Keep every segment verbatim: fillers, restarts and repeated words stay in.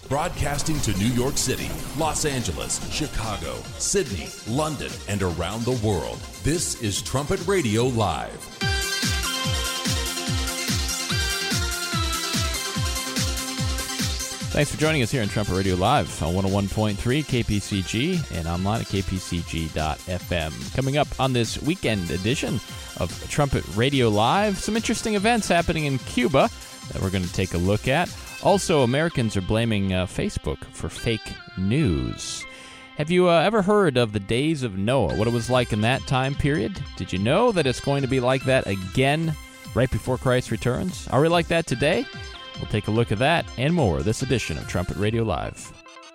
Broadcasting to New York City, Los Angeles, Chicago, Sydney, London, and around the world. This is Trumpet Radio Live. Thanks for joining us here on Trumpet Radio Live on one oh one point three K P C G and online at k p c g dot f m. Coming up on this weekend edition of Trumpet Radio Live, some interesting events happening in Cuba that we're going to take a look at. Also, Americans are blaming uh, Facebook for fake news. Have you uh, ever heard of the days of Noah, what it was like in that time period? Did you know that it's going to be like that again right before Christ returns? Are we like that today? We'll take a look at that and more this edition of Trumpet Radio Live.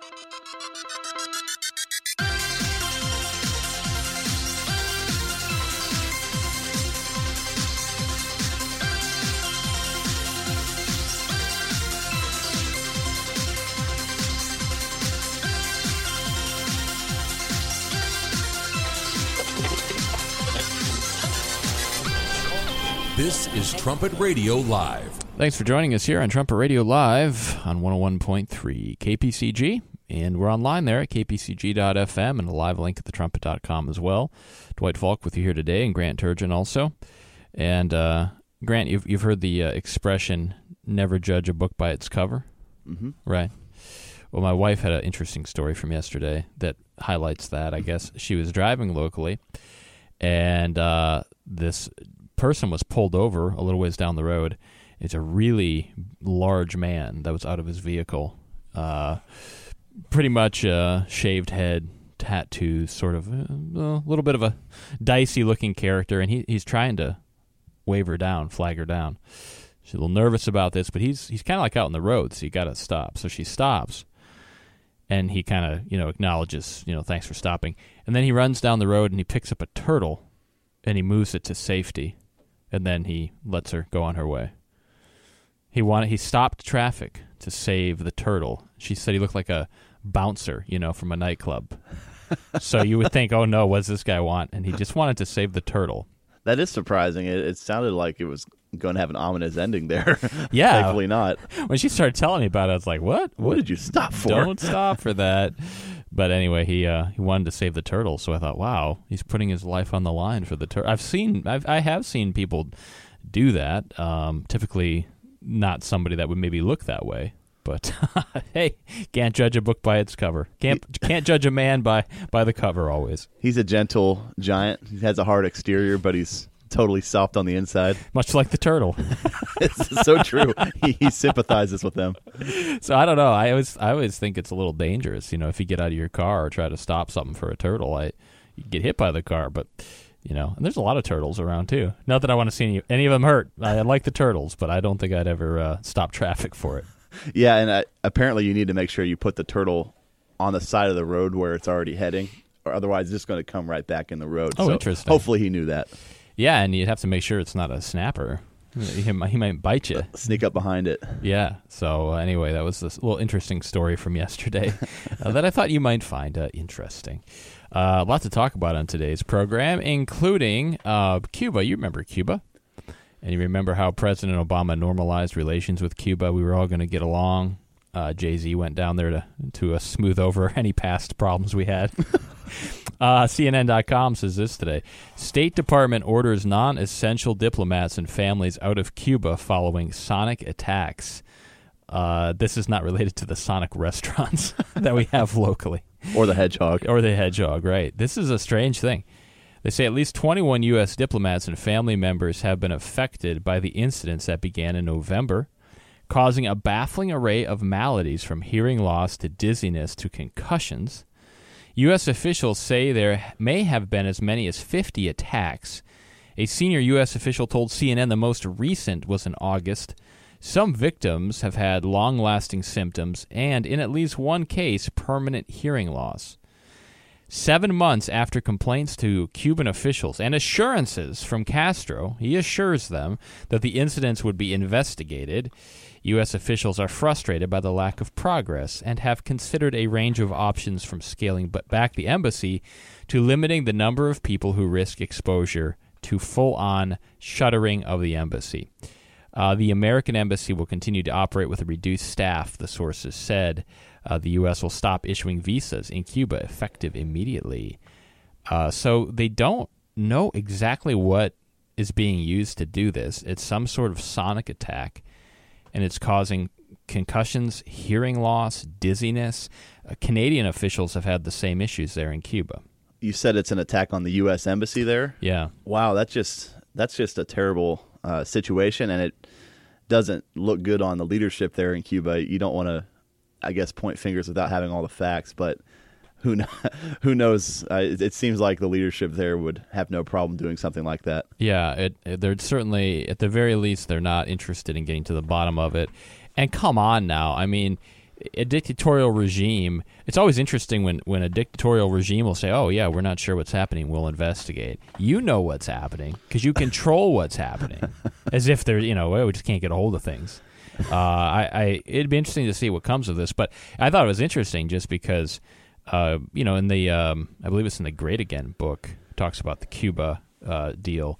This is Trumpet Radio Live. Thanks for joining us here on Trumpet Radio Live on one oh one point three K P C G, and we're online there at k p c g dot f m and a live link at the trumpet dot com as well. Dwight Falk with you here today, and Grant Turgeon also. And uh, Grant, you've you've heard the uh, expression "never judge a book by its cover," mm-hmm. right? Well, my wife had an interesting story from yesterday that highlights that. I guess she was driving locally, and uh, this person was pulled over a little ways down the road. It's a really large man that was out of his vehicle. Uh, pretty much uh, shaved head, tattoos, sort of a, a little bit of a dicey-looking character, and he he's trying to wave her down, flag her down. She's a little nervous about this, but he's he's kind of like out on the road, so you got to stop. So she stops, and he kind of you know acknowledges, you know, thanks for stopping, and then he runs down the road and he picks up a turtle, and he moves it to safety, and then he lets her go on her way. He wanted. He stopped traffic to save the turtle. She said he looked like a bouncer, you know, from a nightclub. So you would think, oh no, what does this guy want? And he just wanted to save the turtle. That is surprising. It, it sounded like it was going to have an ominous ending there. Yeah. Thankfully not. When she started telling me about it, I was like, what? What, what did you stop for? Don't stop for that. But anyway, he uh, he wanted to save the turtle. So I thought, wow, he's putting his life on the line for the turtle. I've seen, I've, I have seen people do that. Um, typically. Not somebody that would maybe look that way, but hey, can't judge a book by its cover. Can't can't judge a man by, by the cover always. He's a gentle giant. He has a hard exterior, but he's totally soft on the inside. Much like the turtle. It's so true. He, he sympathizes with them. So I don't know. I always I always think it's a little dangerous. You know, if you get out of your car or try to stop something for a turtle, I you get hit by the car, but. You know, and there's a lot of turtles around, too. Not that I want to see any, any of them hurt. I like the turtles, but I don't think I'd ever uh, stop traffic for it. Yeah, and uh, apparently you need to make sure you put the turtle on the side of the road where it's already heading, or otherwise it's just going to come right back in the road. Oh, so interesting. Hopefully he knew that. Yeah, and you'd have to make sure it's not a snapper. He might, he might bite you. Sneak up behind it. Yeah. So anyway, that was this little interesting story from yesterday uh, that I thought you might find uh, interesting. Uh, a lot to talk about on today's program, including uh, Cuba. You remember Cuba. And you remember how President Obama normalized relations with Cuba. We were all going to get along. Uh, Jay-Z went down there to, to uh, smooth over any past problems we had. uh, C N N dot com says this today. State Department orders non-essential diplomats and families out of Cuba following Sonic attacks. Uh, this is not related to the Sonic restaurants that we have locally. Or the hedgehog. Or the hedgehog, right. This is a strange thing. They say at least twenty-one U S diplomats and family members have been affected by the incidents that began in November, causing a baffling array of maladies from hearing loss to dizziness to concussions. U S officials say there may have been as many as fifty attacks. A senior U S official told C N N the most recent was in August. Some victims have had long-lasting symptoms and, in at least one case, permanent hearing loss. Seven months after complaints to Cuban officials and assurances from Castro, he assures them that the incidents would be investigated. U S officials are frustrated by the lack of progress and have considered a range of options from scaling back the embassy to limiting the number of people who risk exposure to full-on shuttering of the embassy. Uh, the American embassy will continue to operate with a reduced staff, the sources said. Uh, the U S will stop issuing visas in Cuba effective immediately. Uh, so they don't know exactly what is being used to do this. It's some sort of sonic attack, and it's causing concussions, hearing loss, dizziness. Uh, Canadian officials have had the same issues there in Cuba. You said it's an attack on the U S embassy there? Yeah. Wow, that's just that's just a terrible uh, situation, and it doesn't look good on the leadership there in Cuba. You don't want to, I guess, point fingers without having all the facts, but who kn- who knows? Uh, it, it seems like the leadership there would have no problem doing something like that. Yeah, it, it, they're certainly, at the very least, they're not interested in getting to the bottom of it. And come on now, I mean, a dictatorial regime, it's always interesting when, when a dictatorial regime will say, oh, yeah, we're not sure what's happening, we'll investigate. You know what's happening because you control what's happening, as if they're, you know, well, we just can't get a hold of things. Uh, I, I It'd be interesting to see what comes of this, but I thought it was interesting just because, uh, you know, in the, um, I believe it's in the Great Again book, it talks about the Cuba uh, deal,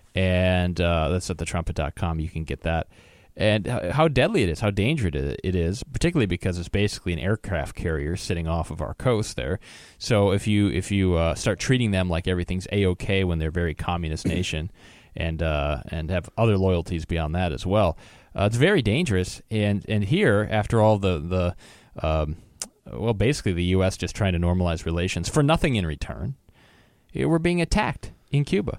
and uh, that's at the trumpet dot com, you can get that. And how deadly it is, how dangerous it is, particularly because it's basically an aircraft carrier sitting off of our coast there. So if you if you uh, start treating them like everything's A-okay when they're a very communist nation, and uh, and have other loyalties beyond that as well, uh, it's very dangerous. And and here, after all the the um, well, basically the U S just trying to normalize relations for nothing in return, we're being attacked in Cuba.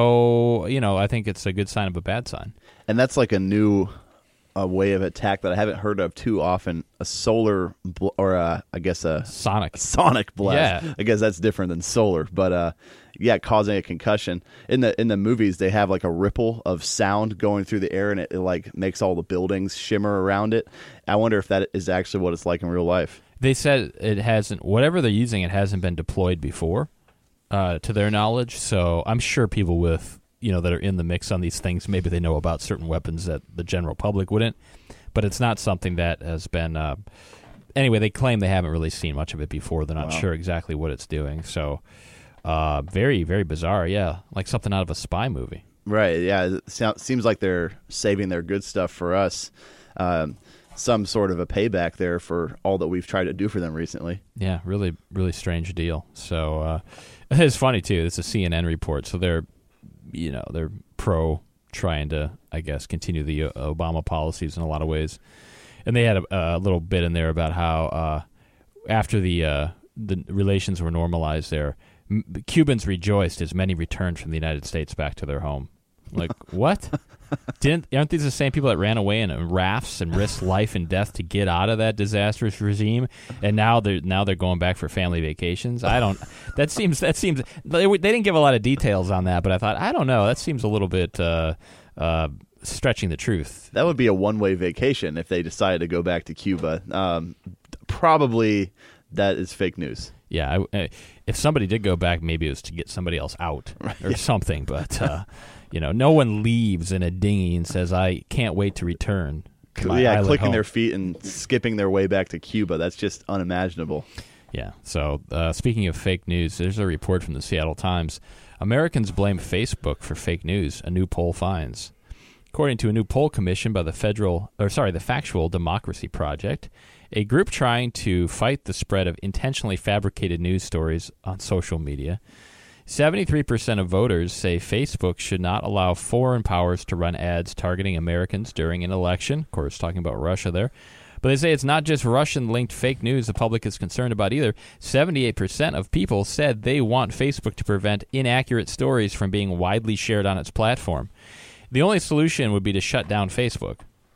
So, you know, I think it's a good sign of a bad sign. And that's like a new uh, way of attack that I haven't heard of too often. A solar, bl- or a, I guess a sonic, a sonic blast. Yeah. I guess that's different than solar, but uh, yeah, causing a concussion. In the in the movies, they have like a ripple of sound going through the air, and it, it like makes all the buildings shimmer around it. I wonder if that is actually what it's like in real life. They said it hasn't. Whatever they're using, it hasn't been deployed before. Uh, to their knowledge, so I'm sure people with, you know, that are in the mix on these things, maybe they know about certain weapons that the general public wouldn't, but it's not something that has been, uh, anyway, they claim they haven't really seen much of it before. They're not Wow. sure exactly what it's doing, so uh, very, very bizarre, yeah, like something out of a spy movie. Right, yeah, it so- seems like they're saving their good stuff for us. Um, some sort of a payback there for all that we've tried to do for them recently. Yeah, really, really strange deal. So uh, it's funny too. It's a C N N report, so they're, you know, they're pro trying to, I guess, continue the uh, Obama policies in a lot of ways. And they had a, a little bit in there about how uh, after the uh, the relations were normalized, there, m- Cubans rejoiced as many returned from the United States back to their home. Like what? Didn't aren't these the same people that ran away in rafts and risked life and death to get out of that disastrous regime, and now they're now they're going back for family vacations? I don't. That seems that seems they, they didn't give a lot of details on that, but I thought I don't know. That seems a little bit uh, uh, stretching the truth. That would be a one-way vacation if they decided to go back to Cuba. Um, probably that is fake news. Yeah, I, if somebody did go back, maybe it was to get somebody else out or something, but. Uh, You know, no one leaves in a dinghy and says, I can't wait to return to my yeah, island clicking home. their feet and skipping their way back to Cuba. That's just unimaginable. Yeah. So uh, speaking of fake news, there's a report from the Seattle Times. Americans blame Facebook for fake news, a new poll finds. According to a new poll commissioned by the federal, or sorry, the Factual Democracy Project, a group trying to fight the spread of intentionally fabricated news stories on social media, seventy-three percent of voters say Facebook should not allow foreign powers to run ads targeting Americans during an election. Of course, talking about Russia there. But they say it's not just Russian-linked fake news the public is concerned about either. seventy-eight percent of people said they want Facebook to prevent inaccurate stories from being widely shared on its platform. The only solution would be to shut down Facebook.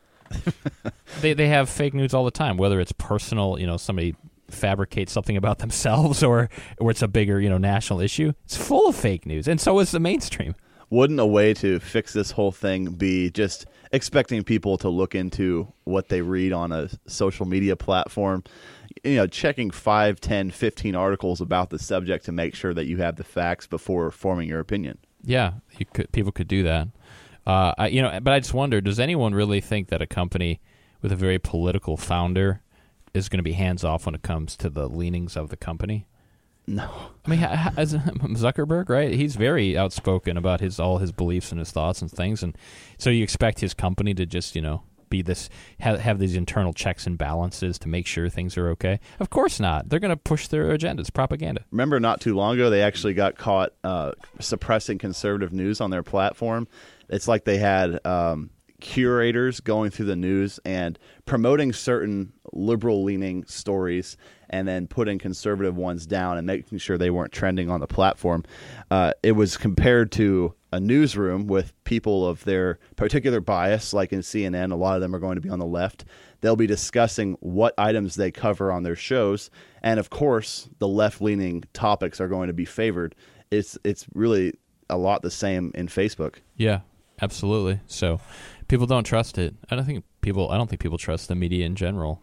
they they have fake news all the time, whether it's personal, you know, somebody fabricate something about themselves or or it's a bigger, you know, national issue. It's full of fake news, and so is the mainstream. Wouldn't a way to fix this whole thing be just expecting people to look into what they read on a social media platform, you know, checking five, ten, fifteen articles about the subject to make sure that you have the facts before forming your opinion? Yeah, you could, people could do that. Uh, I, you know, but I just wonder, does anyone really think that a company with a very political founder is going to be hands-off when it comes to the leanings of the company? No. I mean, as Zuckerberg, right? He's very outspoken about his all his beliefs and his thoughts and things, and so you expect his company to just, you know, be this have, have these internal checks and balances to make sure things are okay? Of course not. They're going to push their agenda. It's propaganda. Remember, not too long ago, they actually got caught uh, suppressing conservative news on their platform. It's like they had um, curators going through the news and promoting certain liberal-leaning stories and then putting conservative ones down and making sure they weren't trending on the platform. Uh, it was compared to a newsroom with people of their particular bias, like in C N N. A lot of them are going to be on the left. They'll be discussing what items they cover on their shows, and of course, the left-leaning topics are going to be favored. It's it's really a lot the same in Facebook. Yeah, absolutely. So people don't trust it. I don't think people. I don't think people trust the media in general.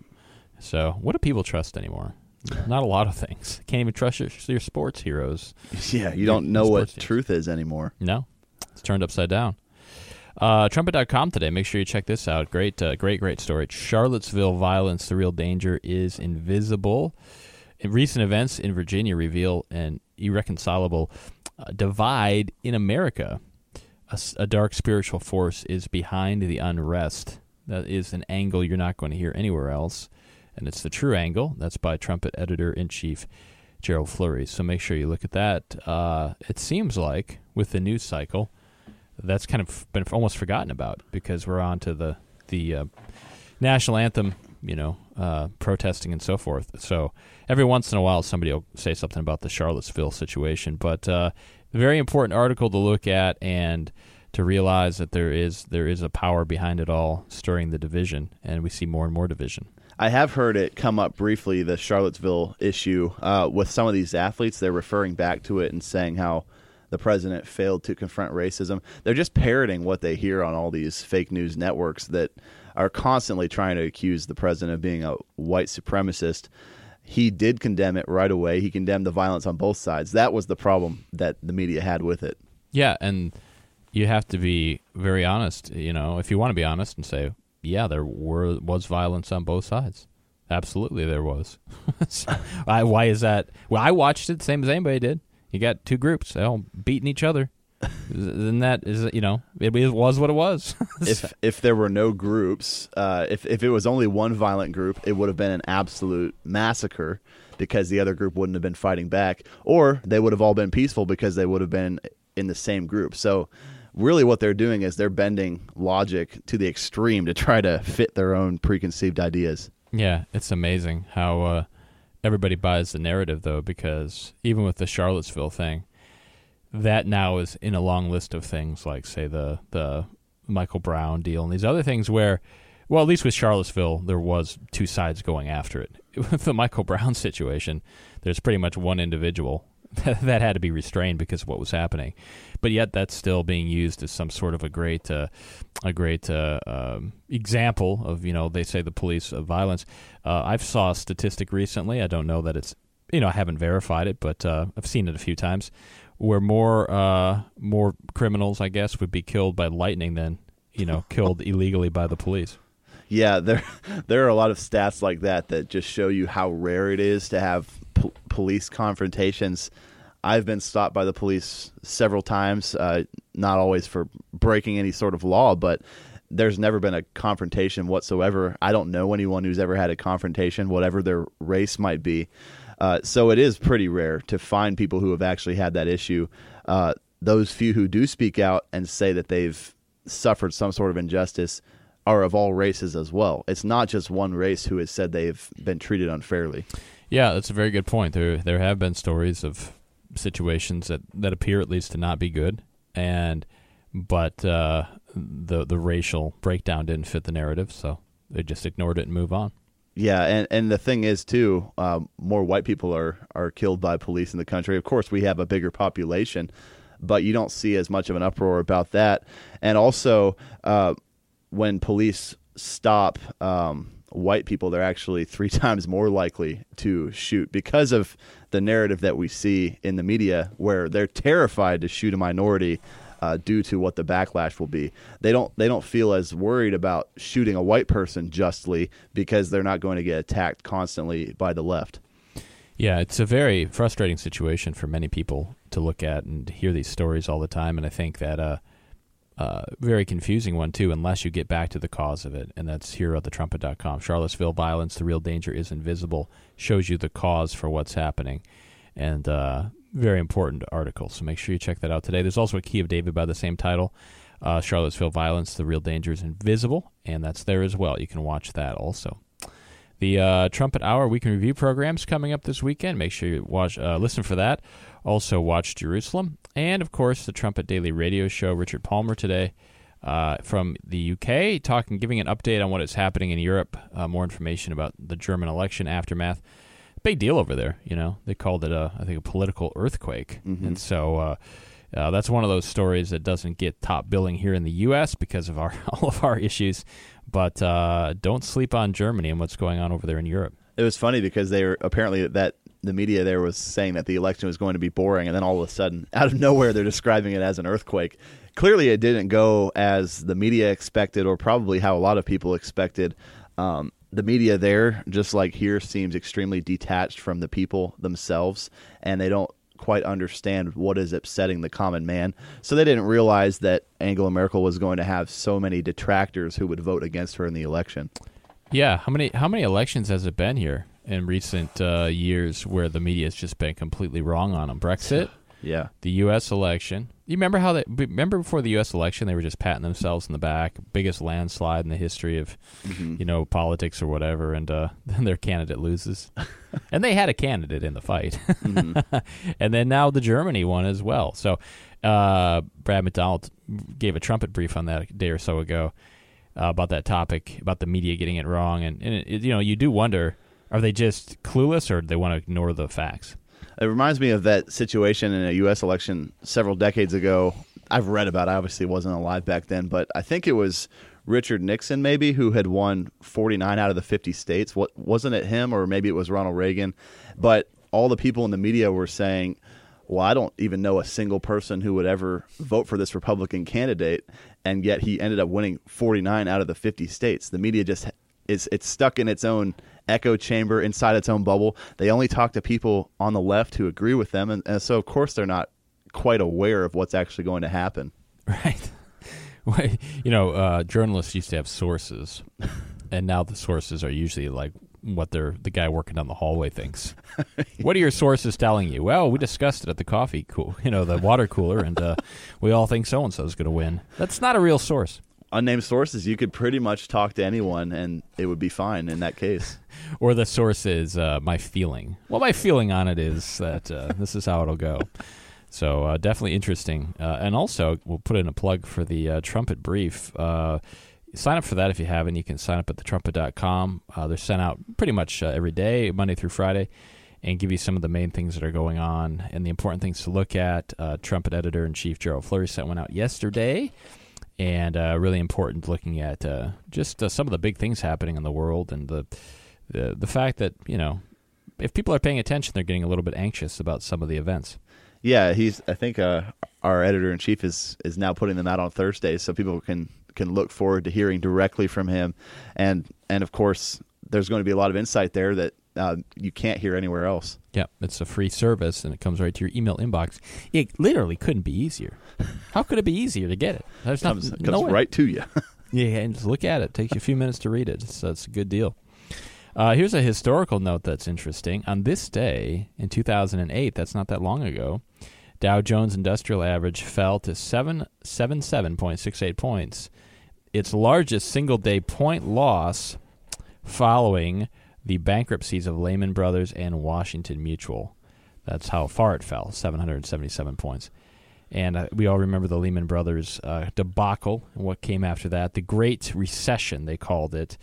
So what do people trust anymore? Not a lot of things. Can't even trust your, your sports heroes. Yeah, you don't know what teams. Truth is anymore. No, it's turned upside down. Uh, Trumpet dot com today. Make sure you check this out. Great, uh, great, great story. Charlottesville violence. The real danger is invisible. In recent events in Virginia reveal an irreconcilable uh, divide in America. A, a dark spiritual force is behind the unrest. That is an angle you're not going to hear anywhere else. And it's the true angle. That's by Trumpet editor-in-chief Gerald Flurry. So make sure you look at that. Uh, it seems like with the news cycle, that's kind of been almost forgotten about because we're on to the the uh, national anthem, you know, uh, protesting and so forth. So every once in a while, somebody will say something about the Charlottesville situation. But uh, a very important article to look at and to realize that there is there is a power behind it all, stirring the division, and we see more and more division. I have heard it come up briefly, the Charlottesville issue, uh, with some of these athletes. They're referring back to it and saying how the president failed to confront racism. They're just parroting what they hear on all these fake news networks that are constantly trying to accuse the president of being a white supremacist. He did condemn it right away. He condemned the violence on both sides. That was the problem that the media had with it. Yeah, and you have to be very honest, you know, if you want to be honest and say, yeah, there were was violence on both sides. Absolutely, there was. so, I, why is that? Well, I watched it the same as anybody did. You got two groups, they all beating each other. Then that is, you know, it was what it was. if if there were no groups, uh, if if it was only one violent group, it would have been an absolute massacre because the other group wouldn't have been fighting back, or they would have all been peaceful because they would have been in the same group. So really what they're doing is they're bending logic to the extreme to try to fit their own preconceived ideas. Yeah, it's amazing how uh, everybody buys the narrative, though, because even with the Charlottesville thing, that now is in a long list of things like, say, the, the Michael Brown deal and these other things where, well, at least with Charlottesville, there was two sides going after it. With the Michael Brown situation, there's pretty much one individual that had to be restrained because of what was happening, but yet that's still being used as some sort of a great, uh, a great uh, um, example of, you know, they say the police of violence. Uh, I've saw a statistic recently. I don't know that it's, you know, I haven't verified it, but uh, I've seen it a few times, where more uh, more criminals, I guess, would be killed by lightning than, you know, killed illegally by the police. Yeah, there there are a lot of stats like that that just show you how rare it is to have po- police confrontations. I've been stopped by the police several times, uh, not always for breaking any sort of law, but there's never been a confrontation whatsoever. I don't know anyone who's ever had a confrontation, whatever their race might be. Uh, so it is pretty rare to find people who have actually had that issue. Uh, those few who do speak out and say that they've suffered some sort of injustice are of all races as well. It's not just one race who has said they've been treated unfairly. Yeah, that's a very good point. There there have been stories of situations that, that appear at least to not be good, and but uh, the the racial breakdown didn't fit the narrative, so they just ignored it and move on. Yeah, and, and the thing is, too, uh, more white people are, are killed by police in the country. Of course, we have a bigger population, but you don't see as much of an uproar about that. And also, uh, when police stop um, white people, they're actually three times more likely to shoot because of the narrative that we see in the media where they're terrified to shoot a minority uh, due to what the backlash will be. They don't they don't feel as worried about shooting a white person justly because they're not going to get attacked constantly by the left. Yeah, it's a very frustrating situation for many people to look at and hear these stories all the time, and I think that uh, uh, very confusing one, too, unless you get back to the cause of it, and that's here at the trumpet dot com. Charlottesville violence, the real danger is invisible, shows you the cause for what's happening, and uh, very important article, so make sure you check that out today. There's also a Key of David by the same title, uh, Charlottesville violence, the real danger is invisible, and that's there as well. You can watch that also. The uh, Trumpet Hour Week in Review program's coming up this weekend. Make sure you watch, uh, listen for that. Also, watch Jerusalem. And, of course, the Trumpet Daily Radio Show. Richard Palmer today uh, from the U K, talking, giving an update on what is happening in Europe. Uh, more information about the German election aftermath. Big deal over there, you know. They called it, a, I think, a political earthquake. Mm-hmm. And so uh, uh, that's one of those stories that doesn't get top billing here in the U S because of our all of our issues. But uh, don't sleep on Germany and what's going on over there in Europe. It was funny because they were apparently that the media there was saying that the election was going to be boring, and then all of a sudden, out of nowhere, they're describing it as an earthquake. Clearly, it didn't go as the media expected, or probably how a lot of people expected. Um, the media there, just like here, seems extremely detached from the people themselves, and they don't quite understand what is upsetting the common man. So they didn't realize that Angela Merkel was going to have so many detractors who would vote against her in the election. Yeah, how many how many elections has it been here in recent uh, years where the media has just been completely wrong on them? Brexit, yeah, the U S election. You remember how they remember before the U S election they were just patting themselves in the back, biggest landslide in the history of mm-hmm. you know politics or whatever, and uh, then their candidate loses, and they had a candidate in the fight, mm-hmm. and then now the Germany one as well. So uh, Brad McDonald gave a trumpet brief on that a day or so ago uh, about that topic, about the media getting it wrong, and, and it, you know you do wonder, are they just clueless or do they want to ignore the facts? It reminds me of that situation in a U S election several decades ago. I've read about it. I obviously wasn't alive back then, but I think it was Richard Nixon maybe who had won forty-nine out of the fifty states. What wasn't it him, or maybe it was Ronald Reagan? But all the people in the media were saying, well, I don't even know a single person who would ever vote for this Republican candidate, and yet he ended up winning forty-nine out of the fifty states. The media just is it's stuck in its own echo chamber inside its own bubble. They only talk to people on the left who agree with them, and, and so of course they're not quite aware of what's actually going to happen. Right. Well, you know, uh, journalists used to have sources, and now the sources are usually like what they're, the guy working down the hallway thinks. What are your sources telling you? Well, we discussed it at the coffee, cool, you know, the water cooler, and uh, we all think so and so is going to win. That's not a real source. Unnamed sources, you could pretty much talk to anyone and it would be fine in that case. Or the source is uh, my feeling. Well, my feeling on it is that uh, this is how it'll go. So uh, definitely interesting. Uh, and also, we'll put in a plug for the uh, Trumpet Brief. Uh, sign up for that if you haven't. You can sign up at the trumpet dot com. Uh, they're sent out pretty much uh, every day, Monday through Friday, and give you some of the main things that are going on and the important things to look at. Uh, Trumpet Editor-in-Chief Gerald Fleury sent one out yesterday. And uh, really important looking at uh, just uh, some of the big things happening in the world, and the, the the fact that, you know, if people are paying attention, they're getting a little bit anxious about some of the events. Yeah, he's. I think uh, our editor-in-chief is is now putting them out on Thursdays, so people can, can look forward to hearing directly from him. And, and of course, there's going to be a lot of insight there that uh, you can't hear anywhere else. Yeah, it's a free service, and it comes right to your email inbox. It literally couldn't be easier. How could it be easier to get it? There's comes not, comes no right to you. Yeah, and just look at it. It takes you a few minutes to read it, so it's a good deal. Uh, here's a historical note that's interesting. On this day, in two thousand eight, that's not that long ago, Dow Jones Industrial Average fell to seven seventy-seven point six eight points, its largest single-day point loss following the bankruptcies of Lehman Brothers and Washington Mutual. That's how far it fell, seven hundred seventy-seven points. And uh, we all remember the Lehman Brothers uh, debacle and what came after that. The Great Recession, they called it.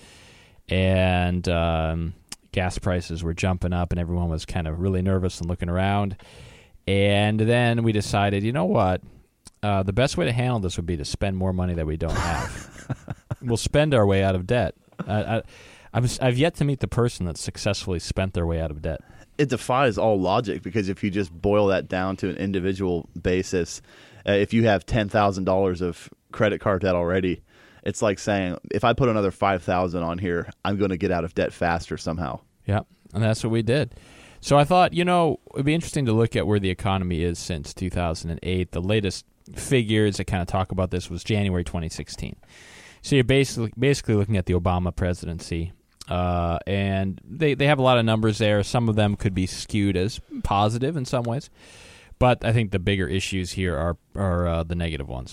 And um, gas prices were jumping up, and everyone was kind of really nervous and looking around. And then we decided, you know what? Uh, the best way to handle this would be to spend more money that we don't have. We'll spend our way out of debt. I, I, I've, I've yet to meet the person that successfully spent their way out of debt. It defies all logic, because if you just boil that down to an individual basis, uh, if you have ten thousand dollars of credit card debt already, it's like saying, if I put another five thousand dollars on here, I'm going to get out of debt faster somehow. Yeah, and that's what we did. So I thought, you know, it would be interesting to look at where the economy is since two thousand eight. The latest figures that kind of talk about this was January twenty sixteen. So you're basically basically looking at the Obama presidency, uh, and they, they have a lot of numbers there. Some of them could be skewed as positive in some ways, but I think the bigger issues here are, are uh, the negative ones.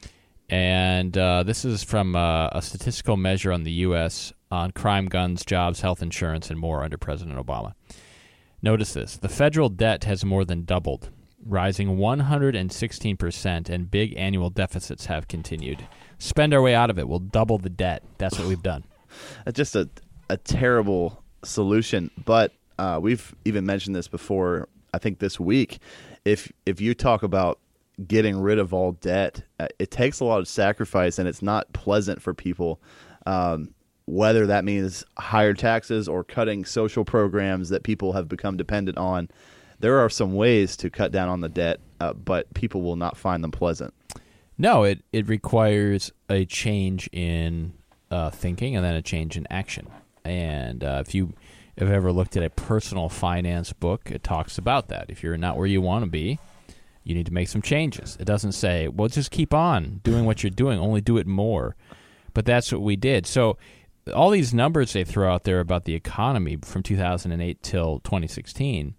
And uh, this is from uh, a statistical measure on the U S on crime, guns, jobs, health insurance, and more under President Obama. Notice this. The federal debt has more than doubled, rising one hundred sixteen percent, and big annual deficits have continued. Spend our way out of it. We'll double the debt. That's what we've done. That's just a, a terrible solution. But uh, we've even mentioned this before, I think this week. If if you talk about getting rid of all debt, uh, it takes a lot of sacrifice, and it's not pleasant for people, um, whether that means higher taxes or cutting social programs that people have become dependent on. There are some ways to cut down on the debt, uh, but people will not find them pleasant. No, it, it requires a change in uh, thinking and then a change in action. And uh, if you have ever looked at a personal finance book, it talks about that. If you're not where you want to be, you need to make some changes. It doesn't say, well, just keep on doing what you're doing, only do it more. But that's what we did. So all these numbers they throw out there about the economy from two thousand eight till twenty sixteen,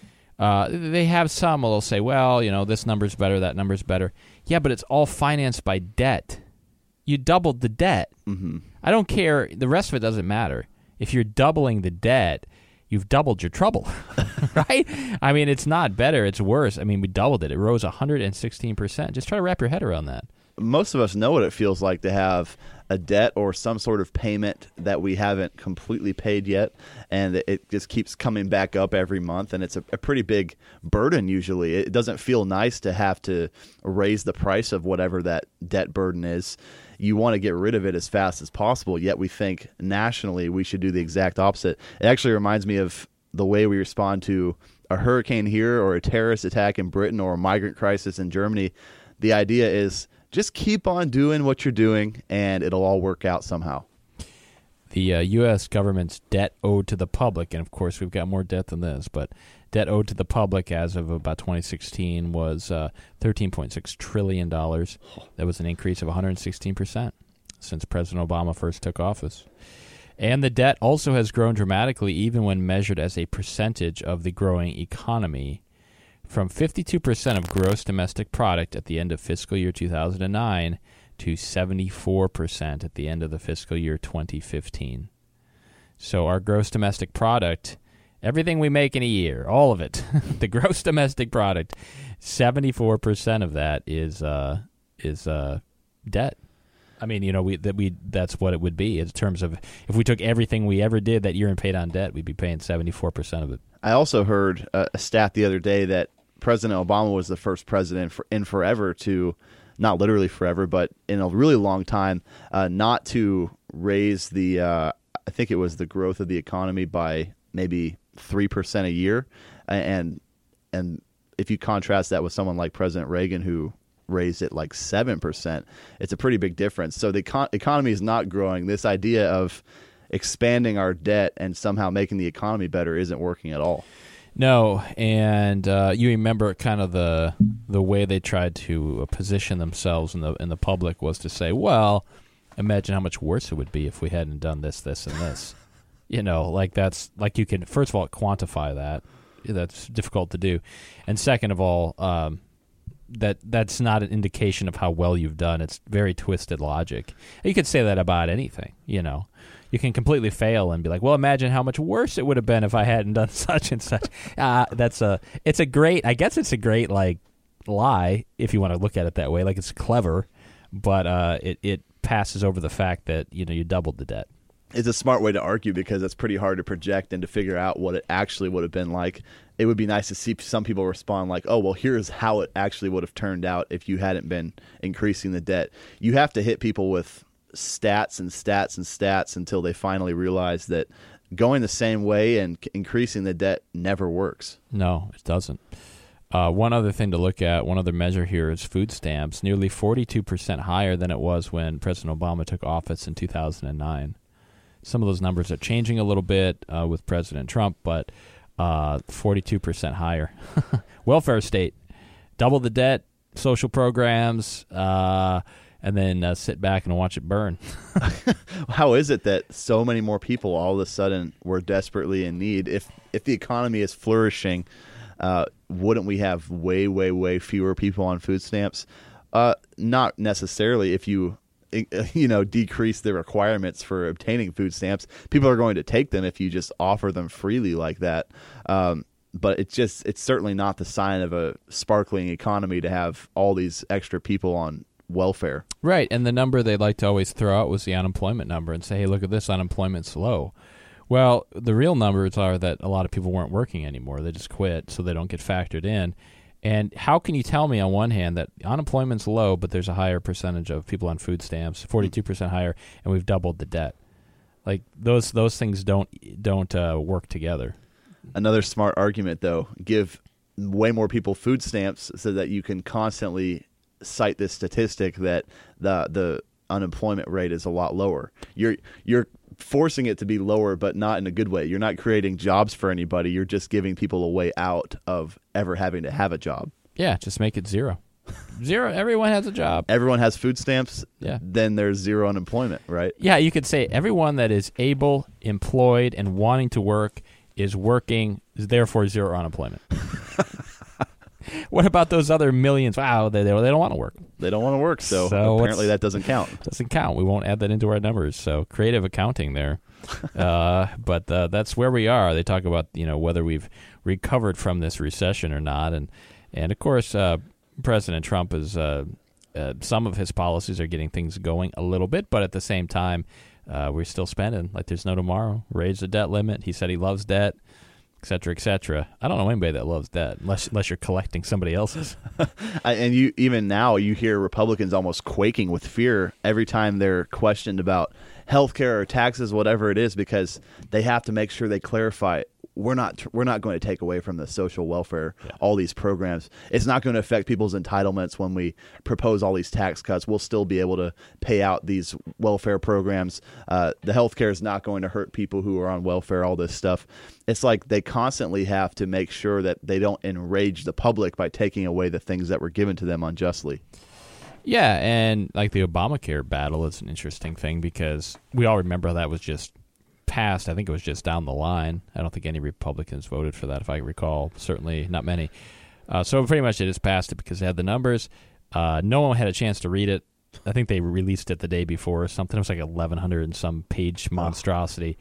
uh, they have some will say, well, you know, this number's better, that number's better. Yeah, but it's all financed by debt. You doubled the debt. Mm-hmm. I don't care. The rest of it doesn't matter. If you're doubling the debt, you've doubled your trouble, right? I mean, it's not better, it's worse. I mean, we doubled it. It rose one hundred sixteen percent. Just try to wrap your head around that. Most of us know what it feels like to have a debt or some sort of payment that we haven't completely paid yet, and it just keeps coming back up every month, and it's a, a pretty big burden usually. It doesn't feel nice to have to raise the price of whatever that debt burden is. You want to get rid of it as fast as possible, yet we think nationally we should do the exact opposite. It actually reminds me of the way we respond to a hurricane here or a terrorist attack in Britain or a migrant crisis in Germany. The idea is just keep on doing what you're doing, and it'll all work out somehow. The uh, U S government's debt owed to the public, and of course we've got more debt than this, but debt owed to the public as of about twenty sixteen was uh, thirteen point six trillion dollars. That was an increase of one hundred sixteen percent since President Obama first took office. And the debt also has grown dramatically even when measured as a percentage of the growing economy, from fifty-two percent of gross domestic product at the end of fiscal year two thousand nine to seventy-four percent at the end of the fiscal year twenty fifteen. So our gross domestic product, everything we make in a year, all of it, the gross domestic product, seventy-four percent of that is uh, is uh, debt. I mean, you know, we that we that's what it would be in terms of if we took everything we ever did that year and paid on debt, we'd be paying seventy-four percent of it. I also heard a, a stat the other day that President Obama was the first president for, in forever to, not literally forever, but in a really long time, uh, not to raise the, uh, I think it was the growth of the economy by maybe three percent a year. And and if you contrast that with someone like President Reagan, who raised it like seven percent, it's a pretty big difference. So the econ- economy is not growing. This idea of expanding our debt and somehow making the economy better isn't working at all. No, and uh, you remember kind of the the way they tried to position themselves in the in the public was to say, well, imagine how much worse it would be if we hadn't done this, this, and this. You know, like that's like you can first of all quantify that. That's difficult to do, and second of all, um, that that's not an indication of how well you've done. It's very twisted logic. You could say that about anything. You know. You can completely fail and be like, well, imagine how much worse it would have been if I hadn't done such and such. Uh, that's a, it's a great, I guess it's a great, like, lie, if you want to look at it that way. Like, it's clever, but uh, it, it passes over the fact that, you know, you doubled the debt. It's a smart way to argue because it's pretty hard to project and to figure out what it actually would have been like. It would be nice to see some people respond like, oh, well, here's how it actually would have turned out if you hadn't been increasing the debt. You have to hit people with stats and stats and stats until they finally realize that going the same way and increasing the debt never works. No, it doesn't. Uh, one other thing to look at, one other measure here is food stamps, nearly forty-two percent higher than it was when President Obama took office in two thousand nine. Some of those numbers are changing a little bit uh, with President Trump, but uh, forty-two percent higher. Welfare state, double the debt, social programs, uh, and then uh, sit back and watch it burn. How is it that so many more people all of a sudden were desperately in need? If if the economy is flourishing, uh, wouldn't we have way, way, way fewer people on food stamps? Uh, not necessarily. If you you know decrease the requirements for obtaining food stamps, people are going to take them if you just offer them freely like that. Um, but it's just it's certainly not the sign of a sparkling economy to have all these extra people on welfare. Right, and the number they'd like to always throw out was the unemployment number and say, hey, look at this, unemployment's low. Well, the real numbers are that a lot of people weren't working anymore. They just quit, so they don't get factored in. And how can you tell me on one hand that unemployment's low, but there's a higher percentage of people on food stamps, forty-two percent higher, and we've doubled the debt? Like, those those things don't, don't uh, work together. Another smart argument, though, give way more people food stamps so that you can constantly cite this statistic that the the unemployment rate is a lot lower. You're you're forcing it to be lower, but not in a good way. You're not creating jobs for anybody. You're just giving people a way out of ever having to have a job. Yeah, just make it zero. Zero. Everyone has a job. Everyone has food stamps. Yeah. Then there's zero unemployment, right? Yeah, you could say everyone that is able, employed, and wanting to work is working, is therefore zero unemployment. What about those other millions? Wow, they, they don't want to work. They don't want to work, so, so apparently that doesn't count. Doesn't count. We won't add that into our numbers. So creative accounting there. uh, but uh, that's where we are. They talk about you know whether we've recovered from this recession or not, and and of course uh, President Trump is uh, uh, some of his policies are getting things going a little bit, but at the same time uh, we're still spending like there's no tomorrow. Raise the debt limit. He said he loves debt. Et cetera, et cetera. I don't know anybody that loves debt unless unless you're collecting somebody else's. And you even now you hear Republicans almost quaking with fear every time they're questioned about health care or taxes, whatever it is, because they have to make sure they clarify we're not we're not going to take away from the social welfare, yeah. all these programs. It's not going to affect people's entitlements when we propose all these tax cuts. We'll still be able to pay out these welfare programs. Uh, the health care is not going to hurt people who are on welfare, all this stuff. It's like they constantly have to make sure that they don't enrage the public by taking away the things that were given to them unjustly. Yeah, and like the Obamacare battle is an interesting thing because we all remember how that was just passed. I think it was just down the line. I don't think any Republicans voted for that, if I recall. Certainly not many. Uh, so pretty much they just passed it because they had the numbers. Uh, no one had a chance to read it. I think they released it the day before or something. It was like eleven hundred and some page monstrosity.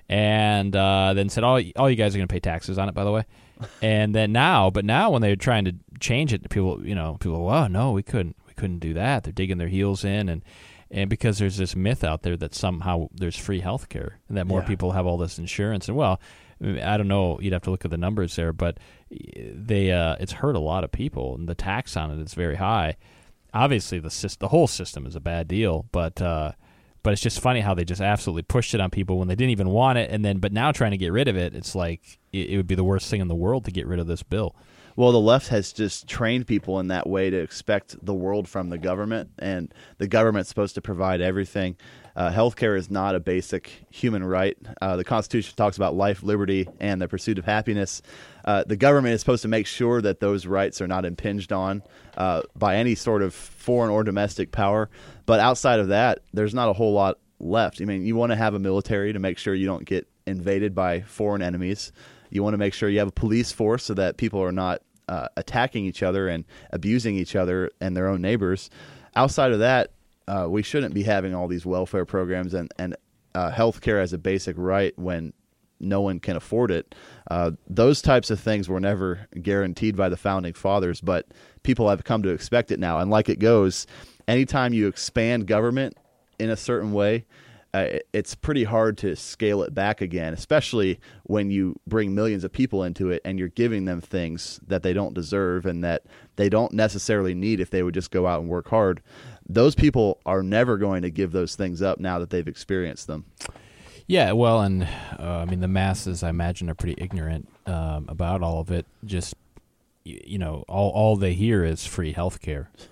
And uh, then said, all, all you guys are going to pay taxes on it, by the way. And then now, but now when they're trying to change it, people, you know, people, oh, no, we couldn't. We couldn't do that. They're digging their heels in. And And because there's this myth out there that somehow there's free health care and that more yeah. people have all this insurance. And, well, I don't know. You'd have to look at the numbers there. But they uh, it's hurt a lot of people. And the tax on it is very high. Obviously, the syst- the whole system is a bad deal. But uh, but it's just funny how they just absolutely pushed it on people when they didn't even want it. And then, but now trying to get rid of it, it's like it, it would be the worst thing in the world to get rid of this bill. Well, the left has just trained people in that way to expect the world from the government, and the government's supposed to provide everything. Uh, healthcare is not a basic human right. Uh, the Constitution talks about life, liberty, and the pursuit of happiness. Uh, the government is supposed to make sure that those rights are not impinged on uh, by any sort of foreign or domestic power. But outside of that, there's not a whole lot left. I mean, you want to have a military to make sure you don't get invaded by foreign enemies. You want to make sure you have a police force so that people are not uh, attacking each other and abusing each other and their own neighbors. Outside of that, uh, we shouldn't be having all these welfare programs and, and uh, health care as a basic right when no one can afford it. Uh, those types of things were never guaranteed by the founding fathers, but people have come to expect it now. And like it goes, anytime you expand government in a certain way, Uh, it's pretty hard to scale it back again, especially when you bring millions of people into it and you're giving them things that they don't deserve and that they don't necessarily need if they would just go out and work hard. Those people are never going to give those things up now that they've experienced them. Yeah, well, and uh, I mean, the masses, I imagine, are pretty ignorant um, about all of it. Just, you know, all, all they hear is free health care.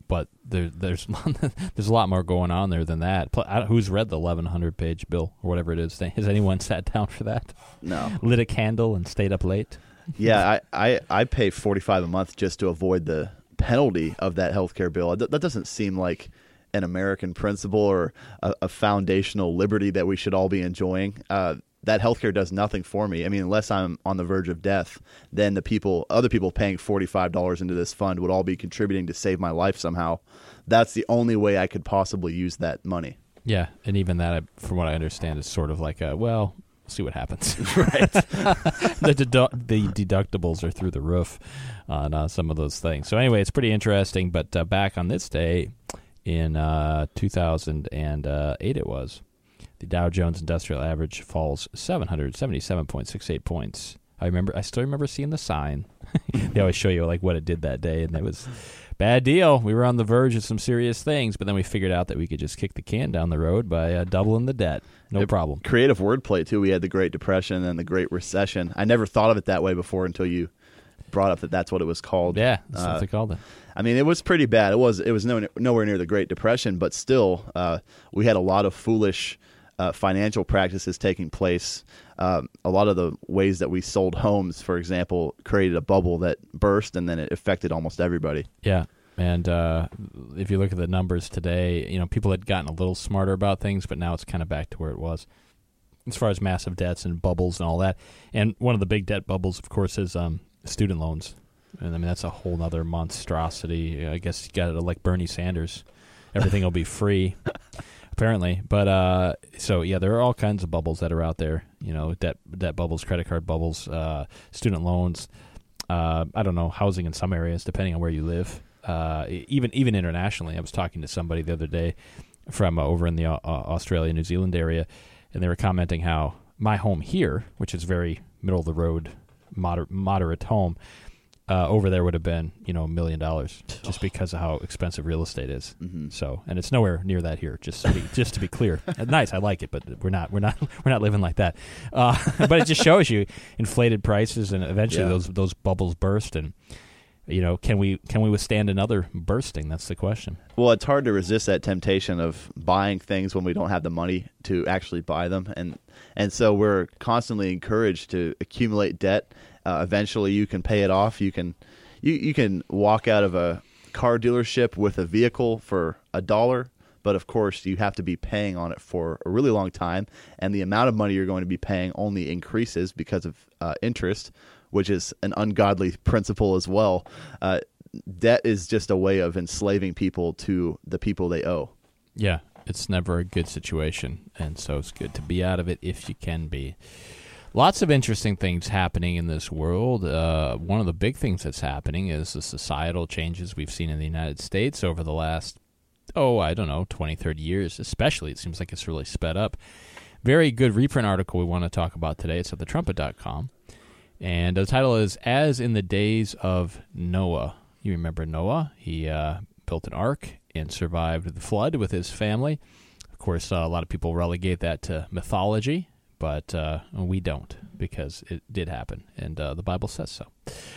but there, there's there's a lot more going on there than that. I don't, who's read the eleven hundred page bill or whatever it is? Has anyone sat down for that? No. Lit a candle and stayed up late? Yeah, I, I, I pay forty-five dollars a month just to avoid the penalty of that healthcare bill. That doesn't seem like an American principle or a, a foundational liberty that we should all be enjoying. Uh, that healthcare does nothing for me. I mean, unless I'm on the verge of death, then the people, other people paying forty-five dollars into this fund would all be contributing to save my life somehow. That's the only way I could possibly use that money. Yeah, and even that, from what I understand, is sort of like a, well, see what happens. Right. the, dedu- the deductibles are through the roof on uh, some of those things. So anyway, it's pretty interesting. But uh, back on this day in uh, two thousand eight, it was, the Dow Jones Industrial Average falls seven hundred seventy-seven point six eight points. I remember. I still remember seeing the sign. They always show you like what it did that day, and it was bad deal. We were on the verge of some serious things, but then we figured out that we could just kick the can down the road by uh, doubling the debt. No it, problem. Creative wordplay too. We had the Great Depression and the Great Recession. I never thought of it that way before until you brought up that that's what it was called. Yeah, that's uh, what they called it. I mean, it was pretty bad. It was. It was no, nowhere near the Great Depression, but still, uh, we had a lot of foolish Uh, financial practices taking place. Um, a lot of the ways that we sold homes, for example, created a bubble that burst, and then it affected almost everybody. Yeah, and uh, if you look at the numbers today, you know, people had gotten a little smarter about things, but now it's kind of back to where it was as far as massive debts and bubbles and all that. And one of the big debt bubbles, of course, is um, student loans. And I mean, that's a whole other monstrosity. I guess you got to like Bernie Sanders. Everything will be free. Apparently, but uh, so yeah, there are all kinds of bubbles that are out there. You know, debt, debt bubbles, credit card bubbles, uh, student loans. Uh, I don't know, housing in some areas, depending on where you live. Uh, even even internationally, I was talking to somebody the other day from uh, over in the uh, Australia, New Zealand area, and they were commenting how my home here, which is very middle of the road, moder- moderate home. Uh, over there would have been, you know, a million dollars just because of how expensive real estate is. Mm-hmm. So, and it's nowhere near that here. Just to be, just to be clear, nice, I like it, but we're not, we're not, we're not living like that. Uh, but it just shows you inflated prices, and eventually yeah. those those bubbles burst. And you know, can we can we withstand another bursting? That's the question. Well, it's hard to resist that temptation of buying things when we don't have the money to actually buy them, and and so we're constantly encouraged to accumulate debt. Uh, eventually, you can pay it off. You can, you you can walk out of a car dealership with a vehicle for a dollar, but of course, you have to be paying on it for a really long time, and the amount of money you're going to be paying only increases because of uh, interest, which is an ungodly principle as well. Uh, debt is just a way of enslaving people to the people they owe. Yeah, it's never a good situation, and so it's good to be out of it if you can be. Lots of interesting things happening in this world. Uh, one of the big things that's happening is the societal changes we've seen in the United States over the last, oh, I don't know, twenty, thirty years, especially. It seems like it's really sped up. Very good reprint article we want to talk about today. It's at the trumpet dot com. And the title is, As in the Days of Noah. You remember Noah? He uh, built an ark and survived the flood with his family. Of course, uh, a lot of people relegate that to mythology. But uh, we don't, because it did happen, and uh, the Bible says so.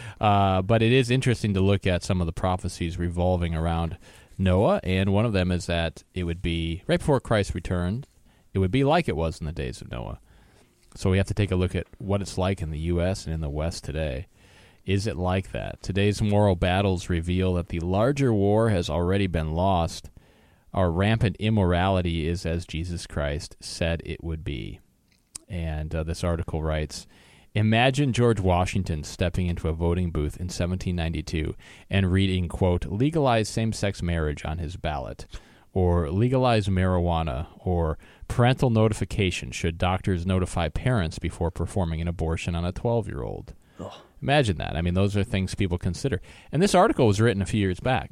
Uh, but it is interesting to look at some of the prophecies revolving around Noah, and one of them is that it would be, right before Christ returned, it would be like it was in the days of Noah. So we have to take a look at what it's like in the U S and in the West today. Is it like that? Today's moral battles reveal that the larger war has already been lost. Our rampant immorality is as Jesus Christ said it would be. And uh, this article writes, imagine George Washington stepping into a voting booth in seventeen ninety-two and reading, quote, legalize same-sex marriage on his ballot, or legalize marijuana, or parental notification should doctors notify parents before performing an abortion on a twelve-year-old. Ugh. Imagine that. I mean, those are things people consider. And this article was written a few years back.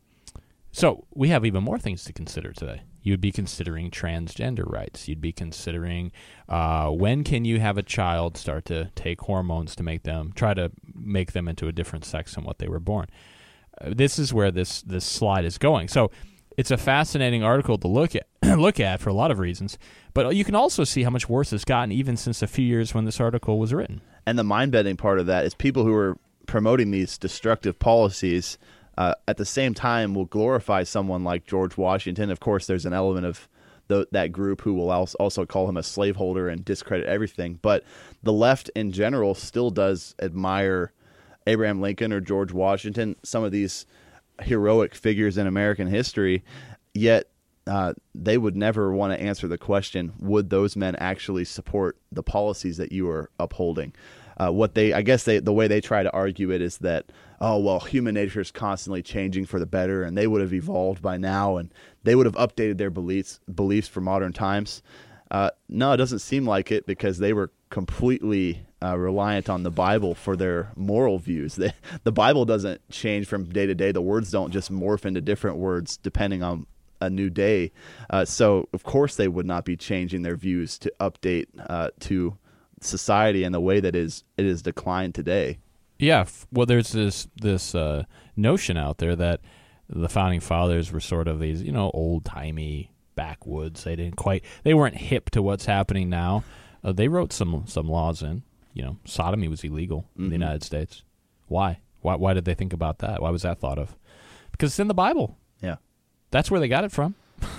So we have even more things to consider today. You'd be considering transgender rights. You'd be considering uh, when can you have a child start to take hormones to make them, try to make them into a different sex than what they were born. Uh, this is where this this slide is going. So it's a fascinating article to look at, look at for a lot of reasons. But you can also see how much worse it's gotten even since a few years when this article was written. And the mind-bending part of that is people who are promoting these destructive policies uh, at the same time will glorify someone like George Washington. Of course, there's an element of the, that group who will also call him a slaveholder and discredit everything. But the left in general still does admire Abraham Lincoln or George Washington, some of these heroic figures in American history, yet uh, they would never want to answer the question, would those men actually support the policies that you are upholding? Uh, what they, I guess they, the way they try to argue it is that, oh, well, human nature is constantly changing for the better, and they would have evolved by now, and they would have updated their beliefs beliefs for modern times. Uh, no, it doesn't seem like it, because they were completely uh, reliant on the Bible for their moral views. They, the Bible doesn't change from day to day. The words don't just morph into different words depending on a new day. Uh, so, of course, they would not be changing their views to update uh, to society in the way that is it is declined today. Yeah, well, there's this this uh, notion out there that the founding fathers were sort of these, you know, old timey backwoods. They didn't quite, they weren't hip to what's happening now. Uh, they wrote some some laws in. You know, sodomy was illegal mm-hmm. in the United States. Why? Why? Why did they think about that? Why was that thought of? Because it's in the Bible. Yeah, that's where they got it from.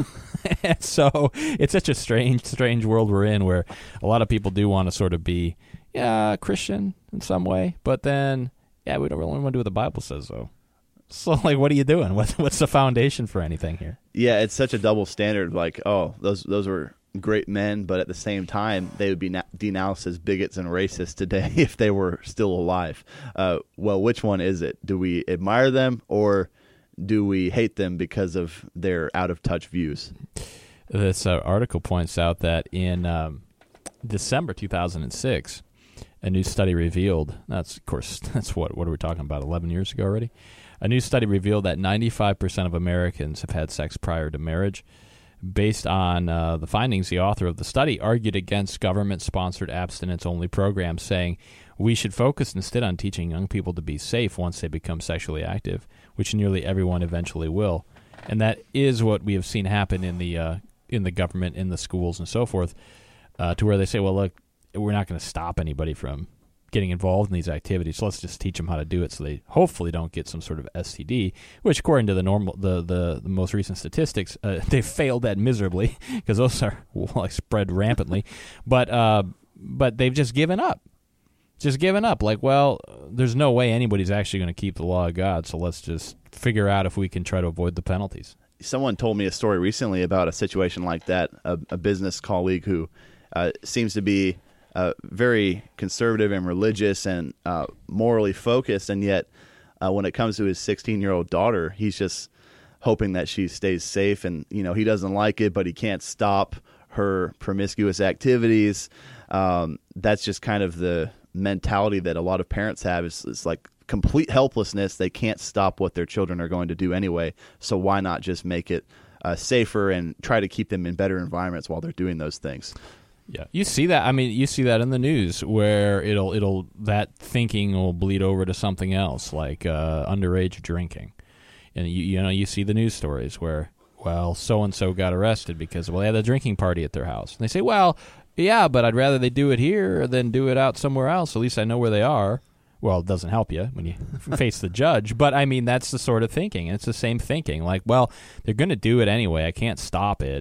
So it's such a strange, strange world we're in, where a lot of people do want to sort of be, yeah, Christian in some way, but then, yeah, we don't really want to do what the Bible says, though. So, like, what are you doing? What, what's the foundation for anything here? Yeah, it's such a double standard. Like, oh, those those were great men, but at the same time, they would be na- denounced as bigots and racists today if they were still alive. Uh, well, which one is it? Do we admire them, or do we hate them because of their out-of-touch views? This uh, article points out that in um, December two thousand six, a new study revealed, that's, of course, that's what, what are we talking about, eleven years ago already? A new study revealed that ninety-five percent of Americans have had sex prior to marriage. Based on uh, the findings, the author of the study argued against government-sponsored abstinence-only programs, saying, we should focus instead on teaching young people to be safe once they become sexually active, which nearly everyone eventually will. And that is what we have seen happen in the uh, in the government, in the schools, and so forth, uh, to where they say, well, look, we're not going to stop anybody from getting involved in these activities, so let's just teach them how to do it so they hopefully don't get some sort of S T D, which according to the normal the the, the most recent statistics, uh, they failed at miserably, because those are like spread rampantly. But uh, but they've just given up. Just given up. Like, well, there's no way anybody's actually going to keep the law of God, so let's just figure out if we can try to avoid the penalties. Someone told me a story recently about a situation like that, a, a business colleague who uh, seems to be Uh, very conservative and religious and uh, morally focused, and yet uh, when it comes to his sixteen-year-old daughter, he's just hoping that she stays safe. And you know, he doesn't like it, but he can't stop her promiscuous activities. Um, that's just kind of the mentality that a lot of parents have. It's, it's like complete helplessness. They can't stop what their children are going to do anyway, so why not just make it uh, safer and try to keep them in better environments while they're doing those things? Yeah, you see that. I mean, you see that in the news, where it'll it'll that thinking will bleed over to something else, like uh, underage drinking, and you you know you see the news stories where, well, so and so got arrested because, well, they had a drinking party at their house, and they say, well, yeah, but I'd rather they do it here than do it out somewhere else. At least I know where they are. Well, it doesn't help you when you face the judge, but I mean, that's the sort of thinking. It's the same thinking. Like, well, they're going to do it anyway. I can't stop it,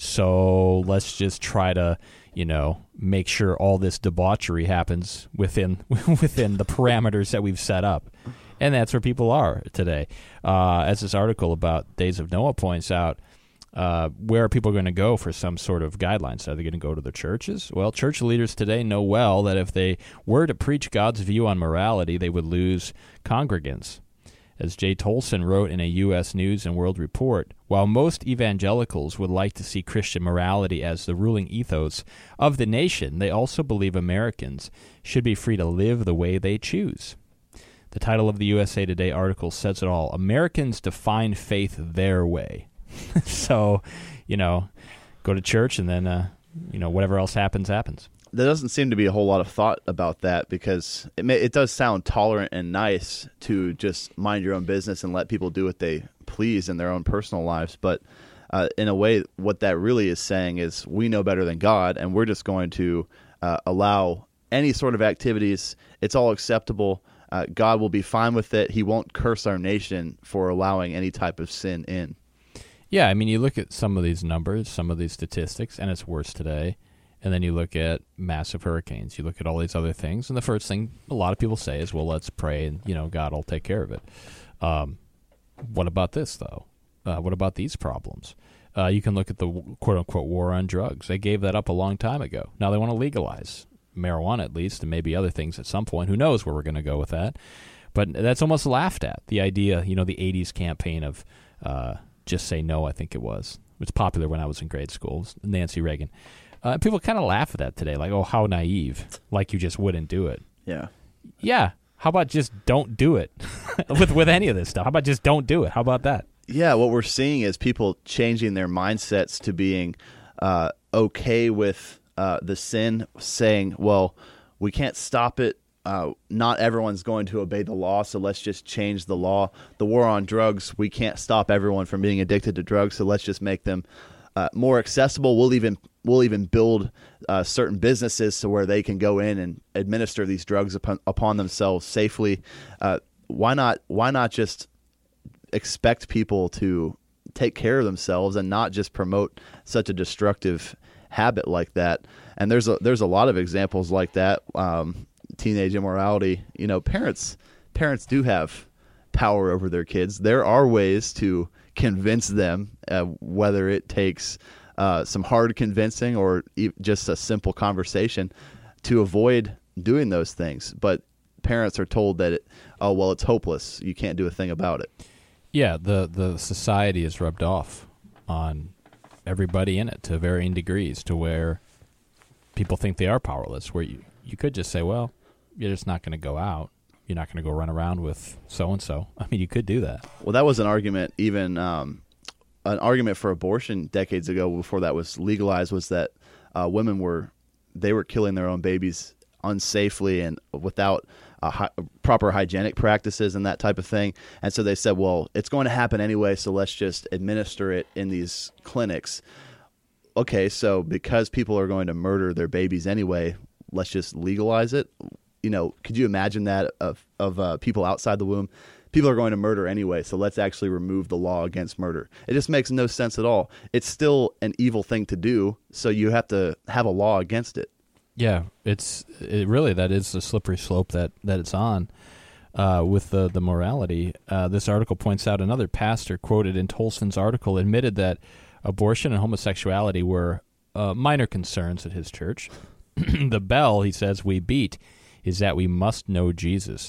so let's just try to, you know, make sure all this debauchery happens within within the parameters that we've set up. And that's where people are today. Uh, as this article about Days of Noah points out, uh, where are people going to go for some sort of guidelines? Are they going to go to the churches? Well, church leaders today know well that if they were to preach God's view on morality, they would lose congregants. As Jay Tolson wrote in a U S News and World Report, while most evangelicals would like to see Christian morality as the ruling ethos of the nation, they also believe Americans should be free to live the way they choose. The title of the U S A Today article says it all. Americans define faith their way. So, you know, go to church and then, uh, you know, whatever else happens, happens. There doesn't seem to be a whole lot of thought about that, because it may, it does sound tolerant and nice to just mind your own business and let people do what they please in their own personal lives. But uh, in a way, what that really is saying is we know better than God, and we're just going to uh, allow any sort of activities. It's all acceptable. uh, God will be fine with it. He won't curse our nation for allowing any type of sin in. Yeah, I mean, you look at some of these numbers, some of these statistics, and it's worse today. And then you look at massive hurricanes. You look at all these other things, and the first thing a lot of people say is, well, let's pray, and, you know, God will take care of it. Um, what about this, though? Uh, what about these problems? Uh, you can look at the quote-unquote war on drugs. They gave that up a long time ago. Now they want to legalize marijuana, at least, and maybe other things at some point. Who knows where we're going to go with that? But that's almost laughed at. The idea, you know, the eighties campaign of uh, just say no, I think it was. It was popular when I was in grade school. It was Nancy Reagan. Uh, people kind of laugh at that today, like, oh, how naive, like you just wouldn't do it. Yeah. Yeah. How about just don't do it with with any of this stuff? How about just don't do it? How about that? Yeah, what we're seeing is people changing their mindsets to being uh, okay with uh, the sin, saying, well, we can't stop it. Uh, not everyone's going to obey the law, so let's just change the law. The war on drugs, we can't stop everyone from being addicted to drugs, so let's just make them uh, more accessible. We'll even we'll even build uh, certain businesses to where they can go in and administer these drugs upon, upon themselves safely. Uh, why not? Why not just expect people to take care of themselves and not just promote such a destructive habit like that? And there's a there's a lot of examples like that. Um, teenage immorality. You know, parents parents do have power over their kids. There are ways to convince them, uh, whether it takes uh, some hard convincing or e- just a simple conversation, to avoid doing those things. But parents are told that, it, oh, well, it's hopeless. You can't do a thing about it. Yeah, the, the society is rubbed off on everybody in it to varying degrees, to where people think they are powerless, where you, you could just say, well, you're just not going to go out. You're not going to go run around with so-and-so. I mean, you could do that. Well, that was an argument, even um, an argument for abortion decades ago before that was legalized, was that uh, women were, they were killing their own babies unsafely and without uh, hi- proper hygienic practices and that type of thing. And so they said, well, it's going to happen anyway, so let's just administer it in these clinics. Okay, so because people are going to murder their babies anyway, let's just legalize it. You know, could you imagine that of of uh, people outside the womb? People are going to murder anyway, so let's actually remove the law against murder. It just makes no sense at all. It's still an evil thing to do, so you have to have a law against it. Yeah, it's it really that is the slippery slope that, that it's on uh, with the, the morality. Uh, this article points out another pastor quoted in Tolson's article admitted that abortion and homosexuality were uh, minor concerns at his church. The bell, he says, we beat is that we must know Jesus.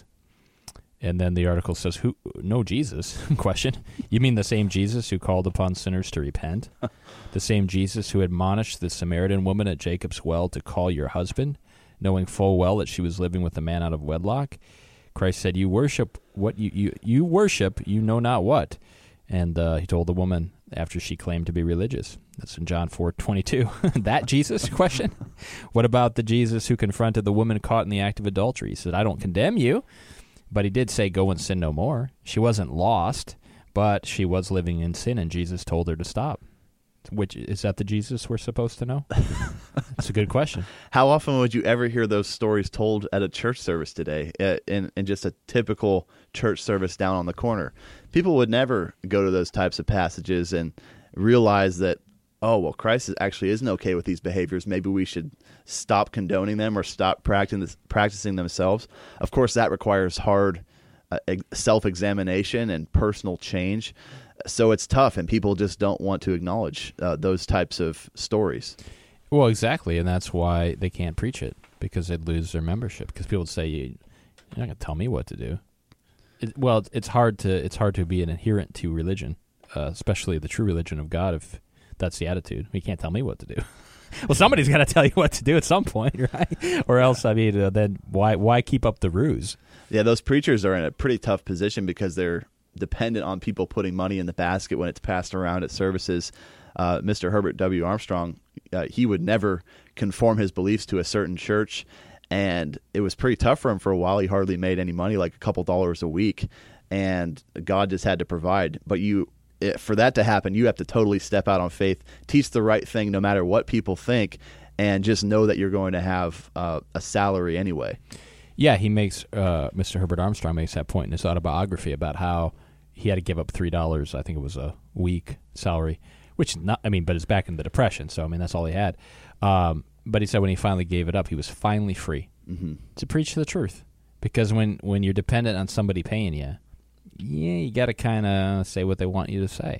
And then the article says, "Who know Jesus?" Question. You mean the same Jesus who called upon sinners to repent? The same Jesus who admonished the Samaritan woman at Jacob's well to call your husband, knowing full well that she was living with a man out of wedlock? Christ said, you worship what you, you, you worship, you know not what. And uh, he told the woman after she claimed to be religious. That's in John four twenty-two. That Jesus? Question. What about the Jesus who confronted the woman caught in the act of adultery? He said, I don't condemn you. But he did say, go and sin no more. She wasn't lost, but she was living in sin, and Jesus told her to stop. Which is that the Jesus we're supposed to know? That's a good question. How often would you ever hear those stories told at a church service today, in, in just a typical church service down on the corner? People would never go to those types of passages and realize that, oh, well, Christ actually isn't okay with these behaviors. Maybe we should stop condoning them or stop practicing practicing themselves. Of course, that requires hard uh, self-examination and personal change. So it's tough, and people just don't want to acknowledge uh, those types of stories. Well, exactly, and that's why they can't preach it, because they'd lose their membership. Because people would say, "You're not going to tell me what to do." It, well, it's hard to it's hard to be an adherent to religion, uh, especially the true religion of God, if that's the attitude. You can't tell me what to do. Well, somebody's got to tell you what to do at some point, right? Or else, I mean, uh, then why why keep up the ruse? Yeah, those preachers are in a pretty tough position because they're dependent on people putting money in the basket when it's passed around at services. Uh, Mister Herbert W. Armstrong, uh, he would never conform his beliefs to a certain church, and it was pretty tough for him for a while. He hardly made any money, like a couple dollars a week, and God just had to provide. But you, it, for that to happen, you have to totally step out on faith, teach the right thing no matter what people think, and just know that you're going to have uh, a salary anyway. Yeah, he makes uh, Mister Herbert Armstrong makes that point in his autobiography about how he had to give up three dollars. I think it was a week salary, which not. I mean, but it's back in the Depression, so I mean that's all he had. Um, but he said when he finally gave it up, he was finally free mm-hmm. to preach the truth. Because when, when you're dependent on somebody paying you, yeah, you got to kind of say what they want you to say,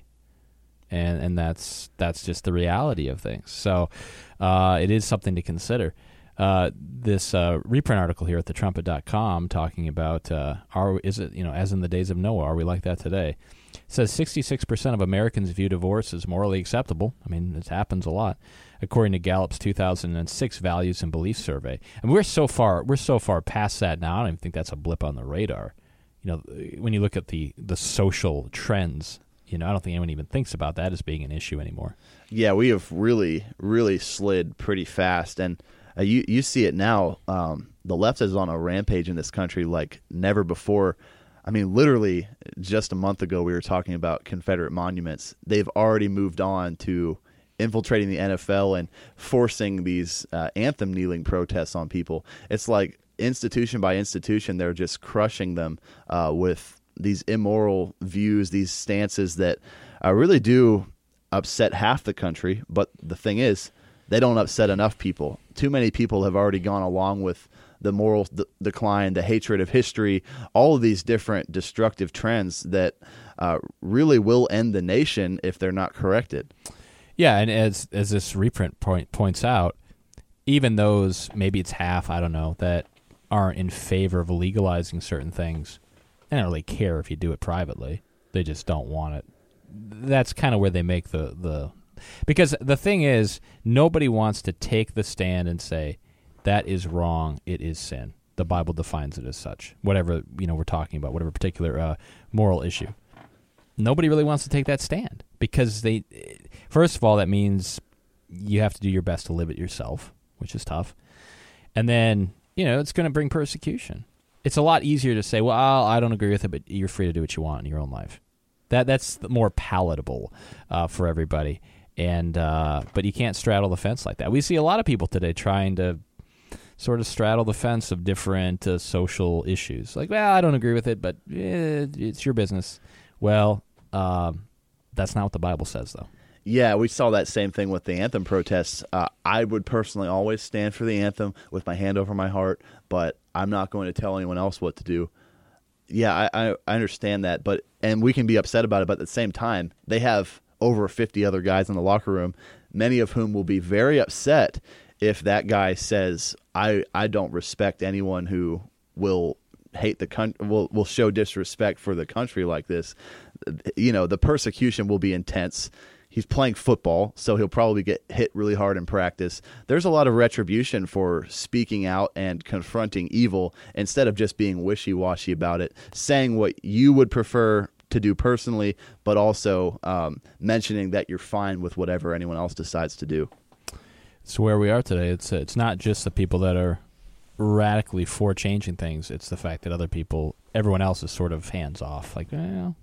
and and that's that's just the reality of things. So uh, it is something to consider. Uh, this uh, reprint article here at the trumpet dot com talking about uh, are is it you know as in the days of Noah, are we like that today? It says sixty-six percent of Americans view divorce as morally acceptable. I mean, it happens a lot, according to Gallup's two thousand six Values and Beliefs Survey. And we're so far we're so far past that now. I don't even think that's a blip on the radar. You know, when you look at the the social trends, you know, I don't think anyone even thinks about that as being an issue anymore. Yeah, we have really, really slid pretty fast, and uh, you you see it now. Um, the left is on a rampage in this country like never before. I mean, literally, just a month ago, we were talking about Confederate monuments. They've already moved on to infiltrating the N F L and forcing these uh, anthem kneeling protests on people. It's like institution by institution, they're just crushing them uh, with these immoral views, these stances that uh, really do upset half the country. But the thing is, they don't upset enough people. Too many people have already gone along with the moral d- decline, the hatred of history, all of these different destructive trends that uh, really will end the nation if they're not corrected. Yeah, and as as this reprint point points out, even those, maybe it's half, I don't know, that aren't in favor of legalizing certain things, they don't really care if you do it privately. They just don't want it. That's kind of where they make the, the... Because the thing is, nobody wants to take the stand and say, that is wrong, it is sin. The Bible defines it as such. Whatever, you know, we're talking about, whatever particular uh, moral issue. Nobody really wants to take that stand because they... First of all, that means you have to do your best to live it yourself, which is tough. And then, you know, it's going to bring persecution. It's a lot easier to say, well, I don't agree with it, but you're free to do what you want in your own life. That That's more palatable uh, for everybody. And uh, but you can't straddle the fence like that. We see a lot of people today trying to sort of straddle the fence of different uh, social issues. Like, well, I don't agree with it, but eh, it's your business. Well, um, that's not what the Bible says, though. Yeah, we saw that same thing with the anthem protests. Uh, I would personally always stand for the anthem with my hand over my heart, but I'm not going to tell anyone else what to do. Yeah, I, I, I understand that, but and we can be upset about it, but at the same time, they have over fifty other guys in the locker room, many of whom will be very upset if that guy says, I, I don't respect anyone who will hate the country, will, will show disrespect for the country like this. You know, the persecution will be intense. He's playing football, so he'll probably get hit really hard in practice. There's a lot of retribution for speaking out and confronting evil instead of just being wishy-washy about it, saying what you would prefer to do personally, but also um, mentioning that you're fine with whatever anyone else decides to do. It's where we are today. It's it's not just the people that are radically for changing things. It's the fact that other people, everyone else is sort of hands off. Like, well,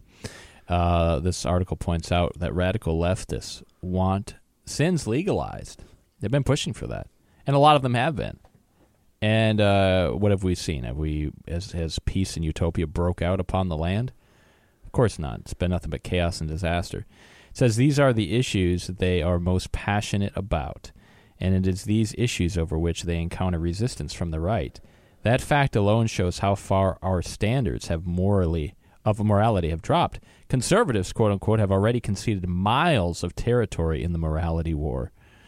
uh, this article points out that radical leftists want sins legalized. They've been pushing for that, and a lot of them have been. And uh, what have we seen? Have we has, has peace and utopia broke out upon the land? Of course not. It's been nothing but chaos and disaster. It says these are the issues that they are most passionate about, and it is these issues over which they encounter resistance from the right. That fact alone shows how far our standards have morally of morality have dropped. Conservatives, quote unquote, have already conceded miles of territory in the morality war.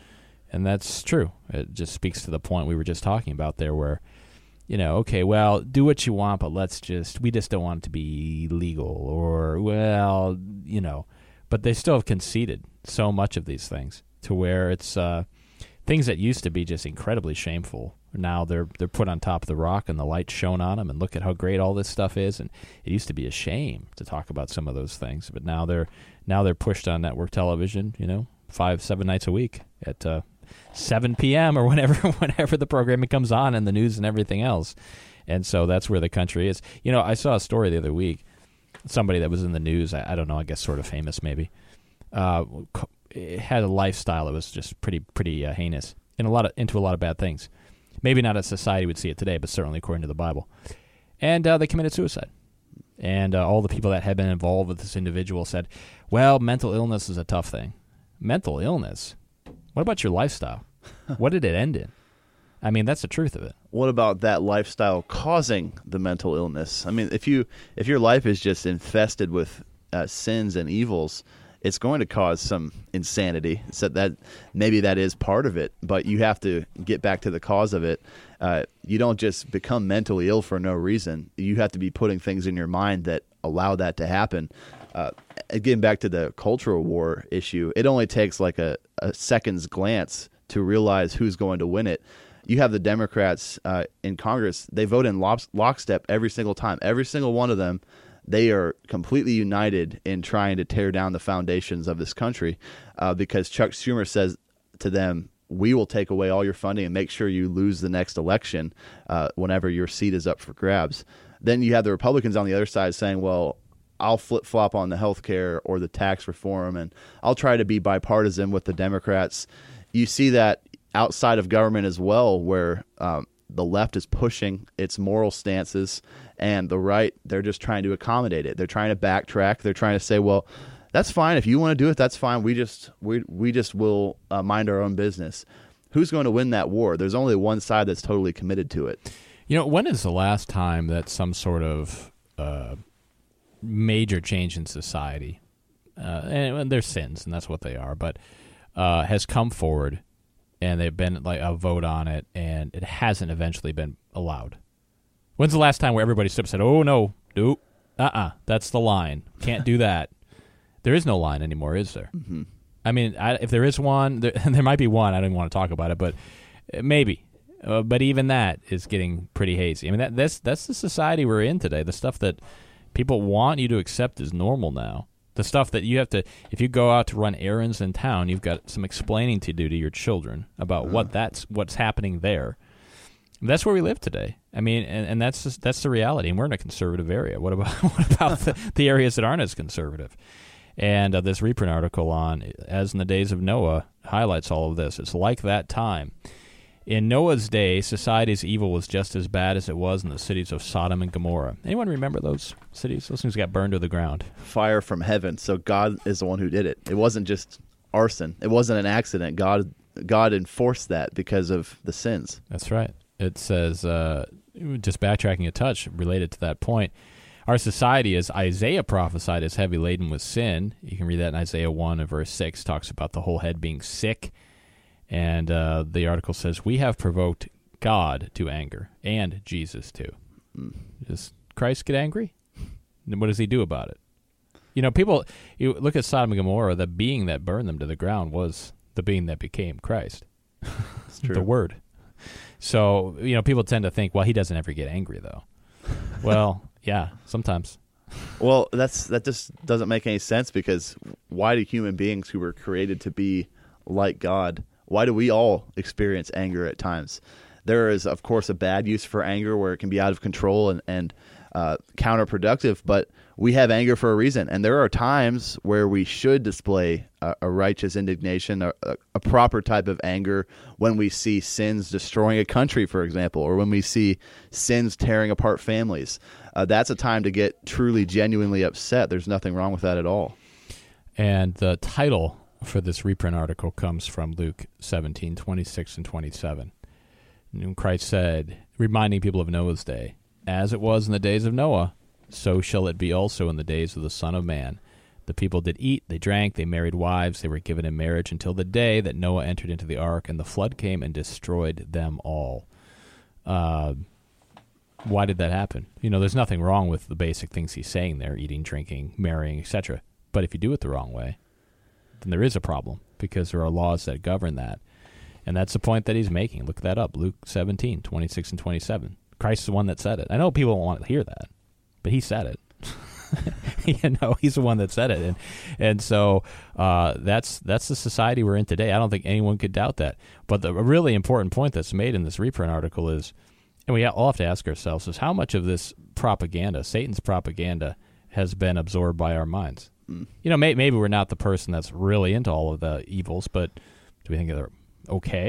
And that's true. It just speaks to the point we were just talking about there where, you know, okay, well, do what you want, but let's just, we just don't want it to be legal or, well, you know, but they still have conceded so much of these things to where it's uh, things that used to be just incredibly shameful. Now they're they're put on top of the rock and the light shone on them and look at how great all this stuff is. And it used to be a shame to talk about some of those things, but now they're now they're pushed on network television, you know, five, seven nights a week at uh, seven p.m. or whenever whenever the programming comes on and the news and everything else. And so that's where the country is. You know, I saw a story the other week. Somebody that was in the news, I, I don't know, I guess sort of famous maybe, uh, it had a lifestyle that was just pretty pretty uh, heinous and a lot of into a lot of bad things. Maybe not as society would see it today, but certainly according to the Bible. And uh, they committed suicide. And uh, all the people that had been involved with this individual said, well, mental illness is a tough thing. Mental illness? What about your lifestyle? What did it end in? I mean, that's the truth of it. What about that lifestyle causing the mental illness? I mean, if you if your life is just infested with uh, sins and evils, it's going to cause some insanity. So that maybe that is part of it, but you have to get back to the cause of it. Uh, you don't just become mentally ill for no reason. You have to be putting things in your mind that allow that to happen. Uh, getting back to the cultural war issue, it only takes like a, a second's glance to realize who's going to win it. You have the Democrats uh, in Congress. They vote in lock- lockstep every single time. Every single one of them, they are completely united in trying to tear down the foundations of this country uh, because Chuck Schumer says to them, we will take away all your funding and make sure you lose the next election uh, whenever your seat is up for grabs. Then you have the Republicans on the other side saying, well, I'll flip-flop on the health care or the tax reform, and I'll try to be bipartisan with the Democrats. You see that outside of government as well, where um, the left is pushing its moral stances, and the right, they're just trying to accommodate it. They're trying to backtrack. They're trying to say, well, that's fine. If you want to do it, that's fine. We just we we just will uh, mind our own business. Who's going to win that war? There's only one side that's totally committed to it. You know, when is the last time that some sort of uh, major change in society, uh, and, and they're sins, and that's what they are, but uh, has come forward and they've been like a vote on it, and it hasn't eventually been allowed? When's the last time where everybody stood up and said, oh, no, do, uh-uh, that's the line. Can't do that. There is no line anymore, is there? Mm-hmm. I mean, I, if there is one, there, there might be one. I don't even want to talk about it, but maybe. Uh, but even that is getting pretty hazy. I mean, that, that's that's the society we're in today. The stuff that people want you to accept as normal now. The stuff that you have to, if you go out to run errands in town, you've got some explaining to do to your children about uh. what that's what's happening there. That's where we live today. I mean, and, and that's just, that's the reality. And we're in a conservative area. What about what about the, the areas that aren't as conservative? And uh, this reprint article on As in the Days of Noah highlights all of this. It's like that time. In Noah's day, society's evil was just as bad as it was in the cities of Sodom and Gomorrah. Anyone remember those cities? Those things got burned to the ground. Fire from heaven. So God is the one who did it. It wasn't just arson. It wasn't an accident. God God enforced that because of the sins. That's right. It says, uh, just backtracking a touch related to that point, our society, as Isaiah prophesied, is heavy laden with sin. You can read that in Isaiah one and verse six, talks about the whole head being sick. And uh, the article says, we have provoked God to anger, and Jesus too. Mm. Does Christ get angry? And what does he do about it? You know, people, you look at Sodom and Gomorrah, the being that burned them to the ground was the being that became Christ. That's true. The Word. So, you know, people tend to think, well, he doesn't ever get angry, though. Well, yeah, sometimes. Well, that's that just doesn't make any sense, because why do human beings who were created to be like God, why do we all experience anger at times? There is, of course, a bad use for anger where it can be out of control and, and uh, counterproductive, but we have anger for a reason. And there are times where we should display a, a righteous indignation, a, a proper type of anger when we see sins destroying a country, for example, or when we see sins tearing apart families. Uh, that's a time to get truly, genuinely upset. There's nothing wrong with that at all. And the title for this reprint article comes from Luke seventeen, twenty-six and twenty-seven. And Christ said, reminding people of Noah's day, as it was in the days of Noah, so shall it be also in the days of the Son of Man. The people did eat, they drank, they married wives, they were given in marriage until the day that Noah entered into the ark, and the flood came and destroyed them all. Uh, why did that happen? You know, there's nothing wrong with the basic things he's saying there, eating, drinking, marrying, et cetera. But if you do it the wrong way, then there is a problem, because there are laws that govern that. And that's the point that he's making. Look that up, Luke seventeen, twenty-six and twenty-seven. Christ's the one that said it. I know people don't want to hear that, but he said it. You know, he's the one that said it. And and so uh, that's that's the society we're in today. I don't think anyone could doubt that. But the a really important point that's made in this reprint article is, and we all have to ask ourselves, is how much of this propaganda, Satan's propaganda, has been absorbed by our minds? Mm. You know, may, maybe we're not the person that's really into all of the evils, but do we think they're okay or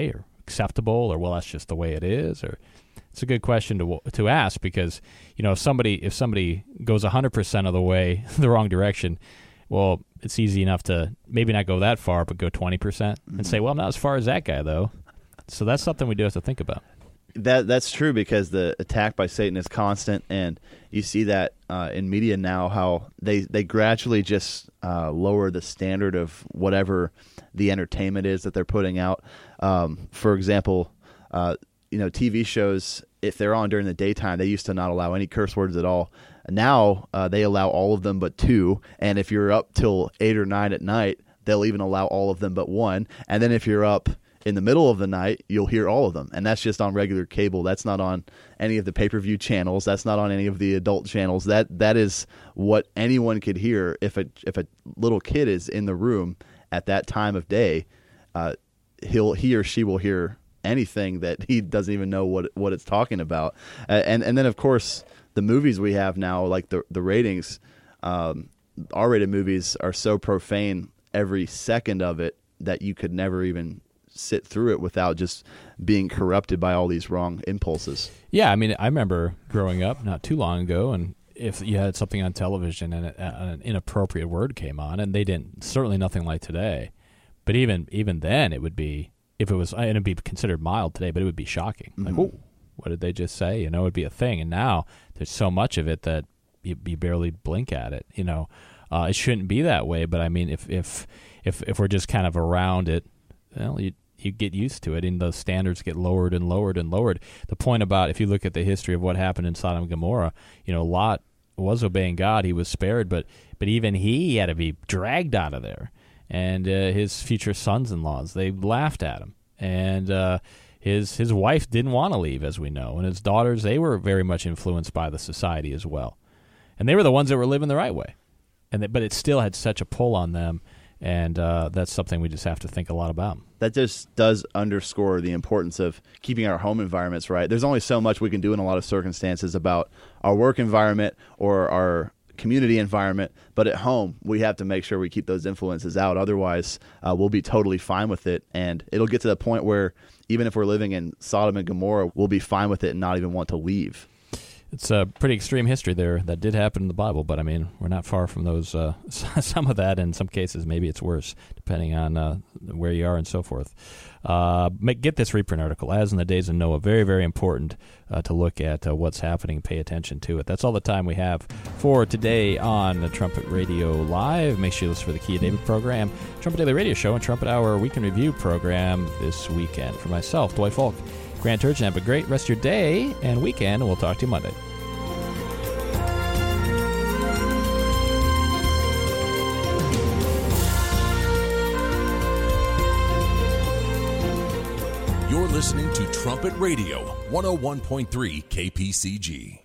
acceptable, or well, that's just the way it is? Or it's a good question to to ask, because you know if somebody if somebody goes one hundred percent of the way the wrong direction, well, it's easy enough to maybe not go that far, but go twenty percent mm-hmm. and say, well, I'm not as far as that guy though. So that's something we do have to think about. That that's true, because the attack by Satan is constant, and you see that uh, in media now, how they, they gradually just uh, lower the standard of whatever the entertainment is that they're putting out. Um, for example, uh, you know, T V shows, if they're on during the daytime, they used to not allow any curse words at all. Now uh, they allow all of them but two, and if you're up till eight or nine at night, they'll even allow all of them but one. And then if you're up in the middle of the night, you'll hear all of them. And that's just on regular cable. That's not on any of the pay-per-view channels. That's not on any of the adult channels. That that is what anyone could hear. If a if a little kid is in the room at that time of day, uh, he'll he or she will hear anything that he doesn't even know what what it's talking about. Uh, and and then of course the movies we have now, like the the ratings, um, R-rated movies are so profane every second of it that you could never even sit through it without just being corrupted by all these wrong impulses. Yeah, I mean, I remember growing up not too long ago, and if you had something on television and an inappropriate word came on, and they didn't, certainly nothing like today, but even even then it would be, if it was, and it'd be considered mild today, but it would be shocking. Mm-hmm. Like, oh, what did they just say? You know, it'd be a thing. And now there's so much of it that you, you barely blink at it. You know, uh, it shouldn't be that way, but I mean, if if if if we're just kind of around it, well, you you get used to it, and those standards get lowered and lowered and lowered. The point about, if you look at the history of what happened in Sodom and Gomorrah, you know, Lot was obeying God. He was spared, but but even he had to be dragged out of there. And uh, his future sons-in-laws, they laughed at him. And uh, his his wife didn't want to leave, as we know. And his daughters, they were very much influenced by the society as well. And they were the ones that were living the right way. And they, but it still had such a pull on them. And uh, that's something we just have to think a lot about. That just does underscore the importance of keeping our home environments right. There's only so much we can do in a lot of circumstances about our work environment or our community environment, but at home we have to make sure we keep those influences out. Otherwise, uh, we'll be totally fine with it, and it'll get to the point where even if we're living in Sodom and Gomorrah, we'll be fine with it and not even want to leave. It's a pretty extreme history there that did happen in the Bible, but I mean, we're not far from those. Uh, some of that, in some cases, maybe it's worse, depending on uh, where you are and so forth. Uh, make, get this reprint article, As in the Days of Noah. Very, very important uh, to look at uh, what's happening and pay attention to it. That's all the time we have for today on the Trumpet Radio Live. Make sure you listen for the Key of David program, Trumpet Daily Radio Show, and Trumpet Hour Weekend Review program this weekend. For myself, Dwight Falk, Grant Turgeon, have a great rest of your day and weekend, and we'll talk to you Monday. You're listening to Trumpet Radio, one oh one point three K P C G.